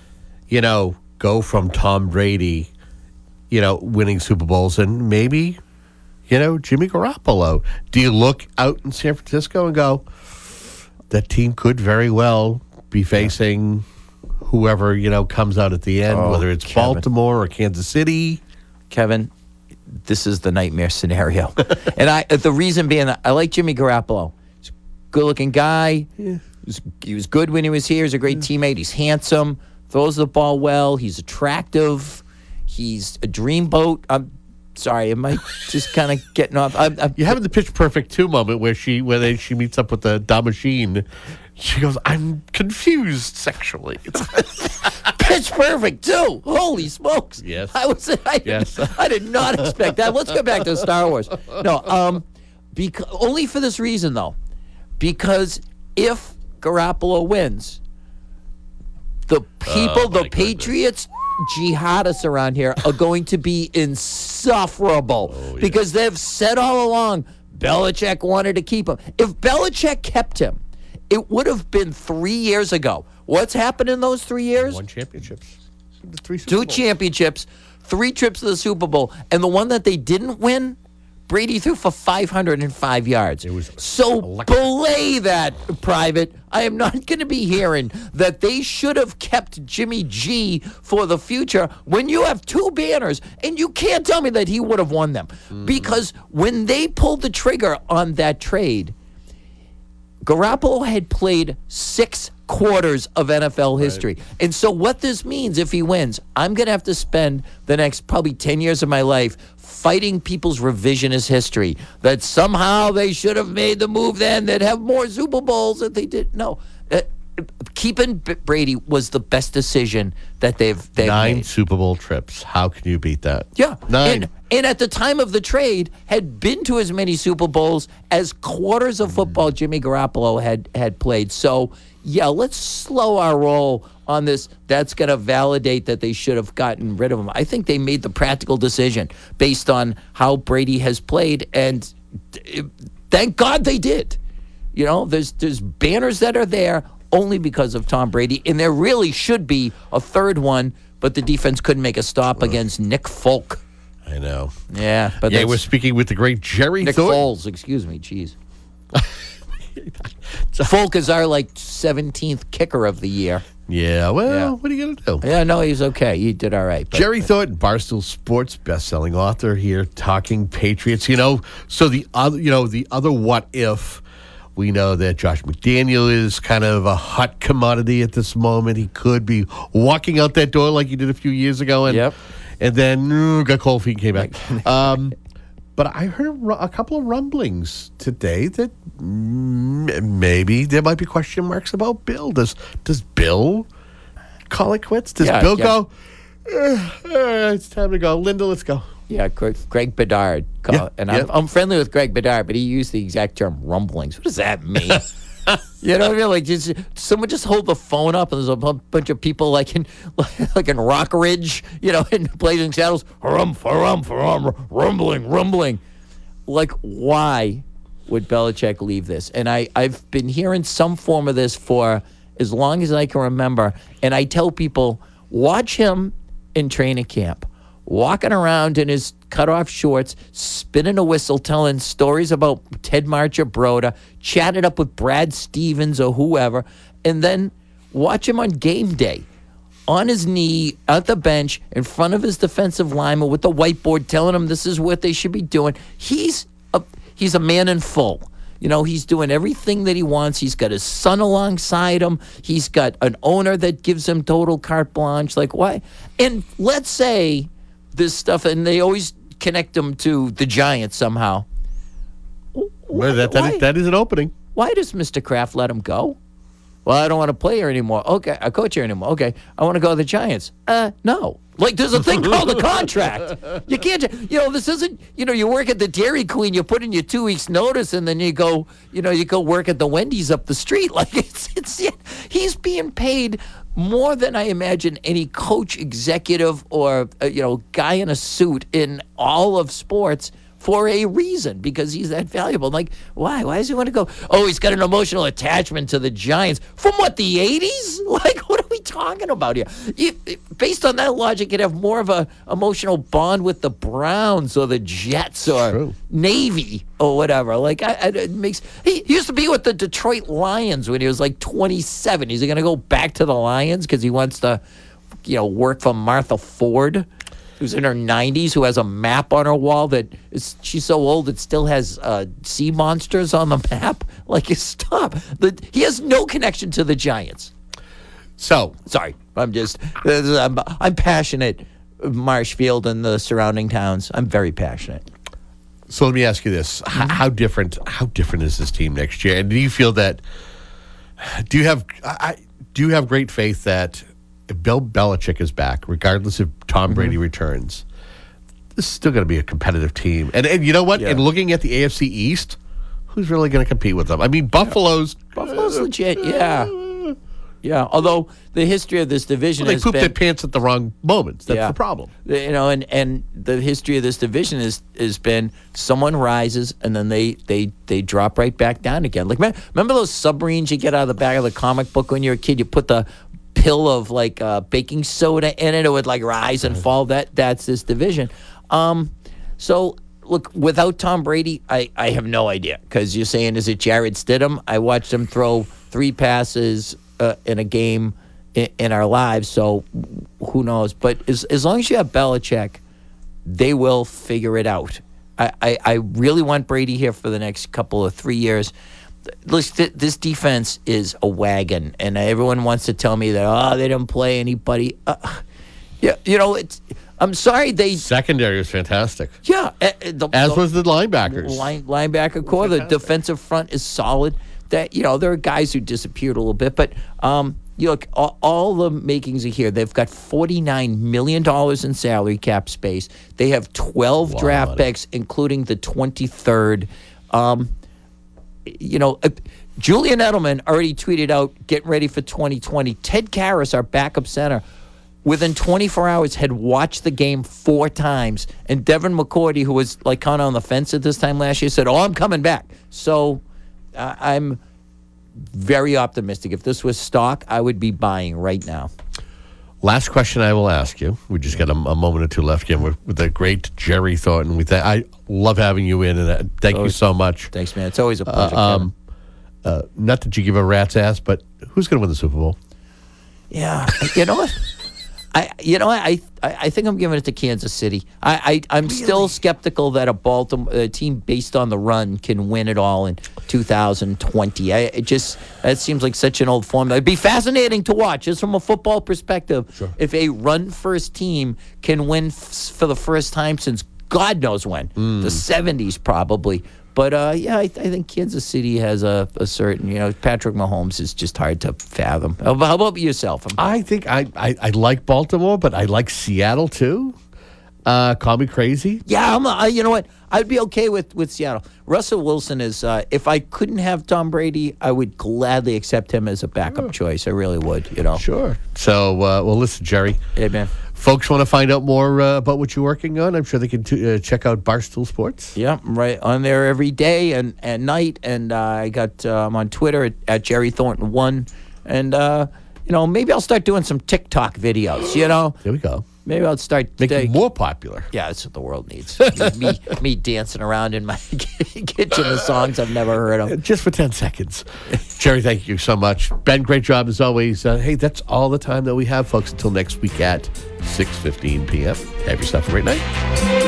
go from Tom Brady, winning Super Bowls, and maybe, Jimmy Garoppolo. Do you look out in San Francisco and go, that team could very well be facing whoever, comes out at the end, whether it's Kevin. Baltimore or Kansas City? Kevin, this is the nightmare scenario. And the reason being, I like Jimmy Garoppolo. He's a good-looking guy. Yeah. He was good when he was here. He's a great teammate. He's handsome, throws the ball well. He's attractive. He's a dreamboat. I'm sorry, am I just kind of getting off? You're having the Pitch Perfect 2 moment where she meets up with the Machine. She goes, I'm confused sexually. Pitch Perfect 2. Holy smokes. Yes. I did not expect that. Let's go back to Star Wars. No, only for this reason, though. Because if Garoppolo wins, the people, the Patriots, jihadists around here are going to be insufferable because they've said all along Belichick wanted to keep him. If Belichick kept him, it would have been 3 years ago. What's happened in those 3 years? 1 championships. 2 championships, 3 trips to the Super Bowl, and the one that they didn't win, Brady threw for 505 yards. So belay that, Private. I am not going to be hearing that they should have kept Jimmy G for the future when you have 2 banners, and you can't tell me that he would have won them. Because when they pulled the trigger on that trade, Garoppolo had played 6 quarters of NFL history. And so what this means, if he wins, I'm going to have to spend the next probably 10 years of my life fighting people's revisionist history that somehow they should have made the move then, they'd have more Super Bowls that they did. No. Keeping Brady was the best decision that they've 9 made. Super Bowl trips. How can you beat that? Yeah. 9. And at the time of the trade, had been to as many Super Bowls as quarters of football Jimmy Garoppolo had played. So, yeah, let's slow our roll on this. That's going to validate that they should have gotten rid of him. I think they made the practical decision based on how Brady has played, and thank God they did. There's banners that are there only because of Tom Brady, and there really should be a third one, but the defense couldn't make a stop against Nick Folk. I know. Yeah, but we're speaking with the great Jerry Nick Thornton. Foles, excuse me, jeez. Folk is our 17th kicker of the year. Yeah, well, what are you going to do? Yeah, no, he's okay. He did all right. Jerry Thornton, Barstool Sports best-selling author here, talking Patriots. So the other what if, we know that Josh McDaniel is kind of a hot commodity at this moment. He could be walking out that door like he did a few years ago, and then got cold feet and came back. But I heard a couple of rumblings today that maybe there might be question marks about Bill. Does Bill call it quits? Does Bill go, it's time to go. Linda, let's go. Yeah, Greg Bedard. I'm friendly with Greg Bedard, but he used the exact term rumblings. What does that mean? You know what I mean? Someone just hold the phone up, and there's a bunch of people like in Rock Ridge, in Blazing Saddles, rumbling. Why would Belichick leave this? And I've been hearing some form of this for as long as I can remember. And I tell people, watch him in training camp, walking around in his cut-off shorts, spinning a whistle, telling stories about Ted Marchibroda, chatted up with Brad Stevens or whoever, and then watch him on game day, on his knee, at the bench, in front of his defensive lineman with the whiteboard telling him this is what they should be doing. He's a man in full. He's doing everything that he wants. He's got his son alongside him. He's got an owner that gives him total carte blanche. Why? And let's say this stuff, and they always connect him to the Giants somehow. Well, that is an opening. Why does Mr. Kraft let him go? Well, I don't want to play here anymore. Okay, I coach here anymore. Okay, I want to go to the Giants. No. There's a thing called a contract. You can't, this isn't, you work at the Dairy Queen, you put in your 2 weeks notice, and then you go work at the Wendy's up the street. He's being paid more than I imagine any coach, executive, or, guy in a suit in all of sports for a reason, because he's that valuable. Why? Why does he want to go? Oh, he's got an emotional attachment to the Giants. From what, the 80s? What are we talking about here? Based on that logic, you'd have more of a emotional bond with the Browns or the Jets or Navy or whatever. He used to be with the Detroit Lions when he was 27. Is he going to go back to the Lions because he wants to, work for Martha Ford, who's in her 90s, who has a map on her wall she's so old it still has sea monsters on the map? Stop. He has no connection to the Giants. So sorry, I'm passionate. Marshfield and the surrounding towns. I'm very passionate. So let me ask you this: how different is this team next year? And do you feel that? Do you have great faith that if Bill Belichick is back, regardless if Tom Brady returns, this is still going to be a competitive team? And you know what? And looking at the AFC East, who's really going to compete with them? I mean, Buffalo's legit. Yeah, although the history of this division they pooped their pants at the wrong moments. That's the problem. And the history of this division has been someone rises and then they drop right back down again. Remember those submarines you get out of the back of the comic book when you're a kid? You put the pill of baking soda in it, it would rise and fall. That's this division. So look, without Tom Brady, I have no idea, because you're saying, is it Jarrett Stidham? I watched him throw 3 passes in a game in our lives, so who knows? But as long as you have Belichick, they will figure it out. I really want Brady here for the next couple of 3 years. Listen, this defense is a wagon, and everyone wants to tell me that they didn't play anybody. I'm sorry, secondary was fantastic. Yeah, as was the linebackers. Linebacker core, the defensive front is solid. That there are guys who disappeared a little bit, but look, all the makings are here. They've got $49 million in salary cap space. They have 12 draft picks, including the 23rd. Julian Edelman already tweeted out, getting ready for 2020. Ted Karras, our backup center, within 24 hours had watched the game 4 times. And Devin McCourty, who was kind of on the fence at this time last year, said, I'm coming back. So I'm very optimistic. If this was stock, I would be buying right now. Last question I will ask you. We just got a moment or two left again with the great Jerry Thornton. I love having you in, and thank you so much. Thanks, man. It's always a pleasure. not that you give a rat's ass, but who's going to win the Super Bowl? Yeah, you know what? I think I'm giving it to Kansas City. I'm still skeptical that a team based on the run can win it all in 2020. That seems like such an old formula. It'd be fascinating to watch, just from a football perspective. Sure. If a run-first team can win for the first time since God knows when, the 70s probably. But, I think Kansas City has a certain, Patrick Mahomes is just hard to fathom. How about yourself? I think I like Baltimore, but I like Seattle, too. Call me crazy. Yeah, you know what? I'd be okay with Seattle. Russell Wilson is, if I couldn't have Tom Brady, I would gladly accept him as a backup choice. I really would, Sure. So, well, listen, Jerry. Hey, man. Folks want to find out more about what you're working on. I'm sure they can check out Barstool Sports. Yeah, right on there every day and night. And I got I'm on Twitter at Jerry Thornton 1. And maybe I'll start doing some TikTok videos. There we go. Maybe I'll start making more popular. Yeah, that's what the world needs. me dancing around in my kitchen with songs I've never heard of. Just for 10 seconds. Jerry, thank you so much. Ben, great job as always. Hey, that's all the time that we have, folks, until next week at 6:15 p.m. Have yourself a great night.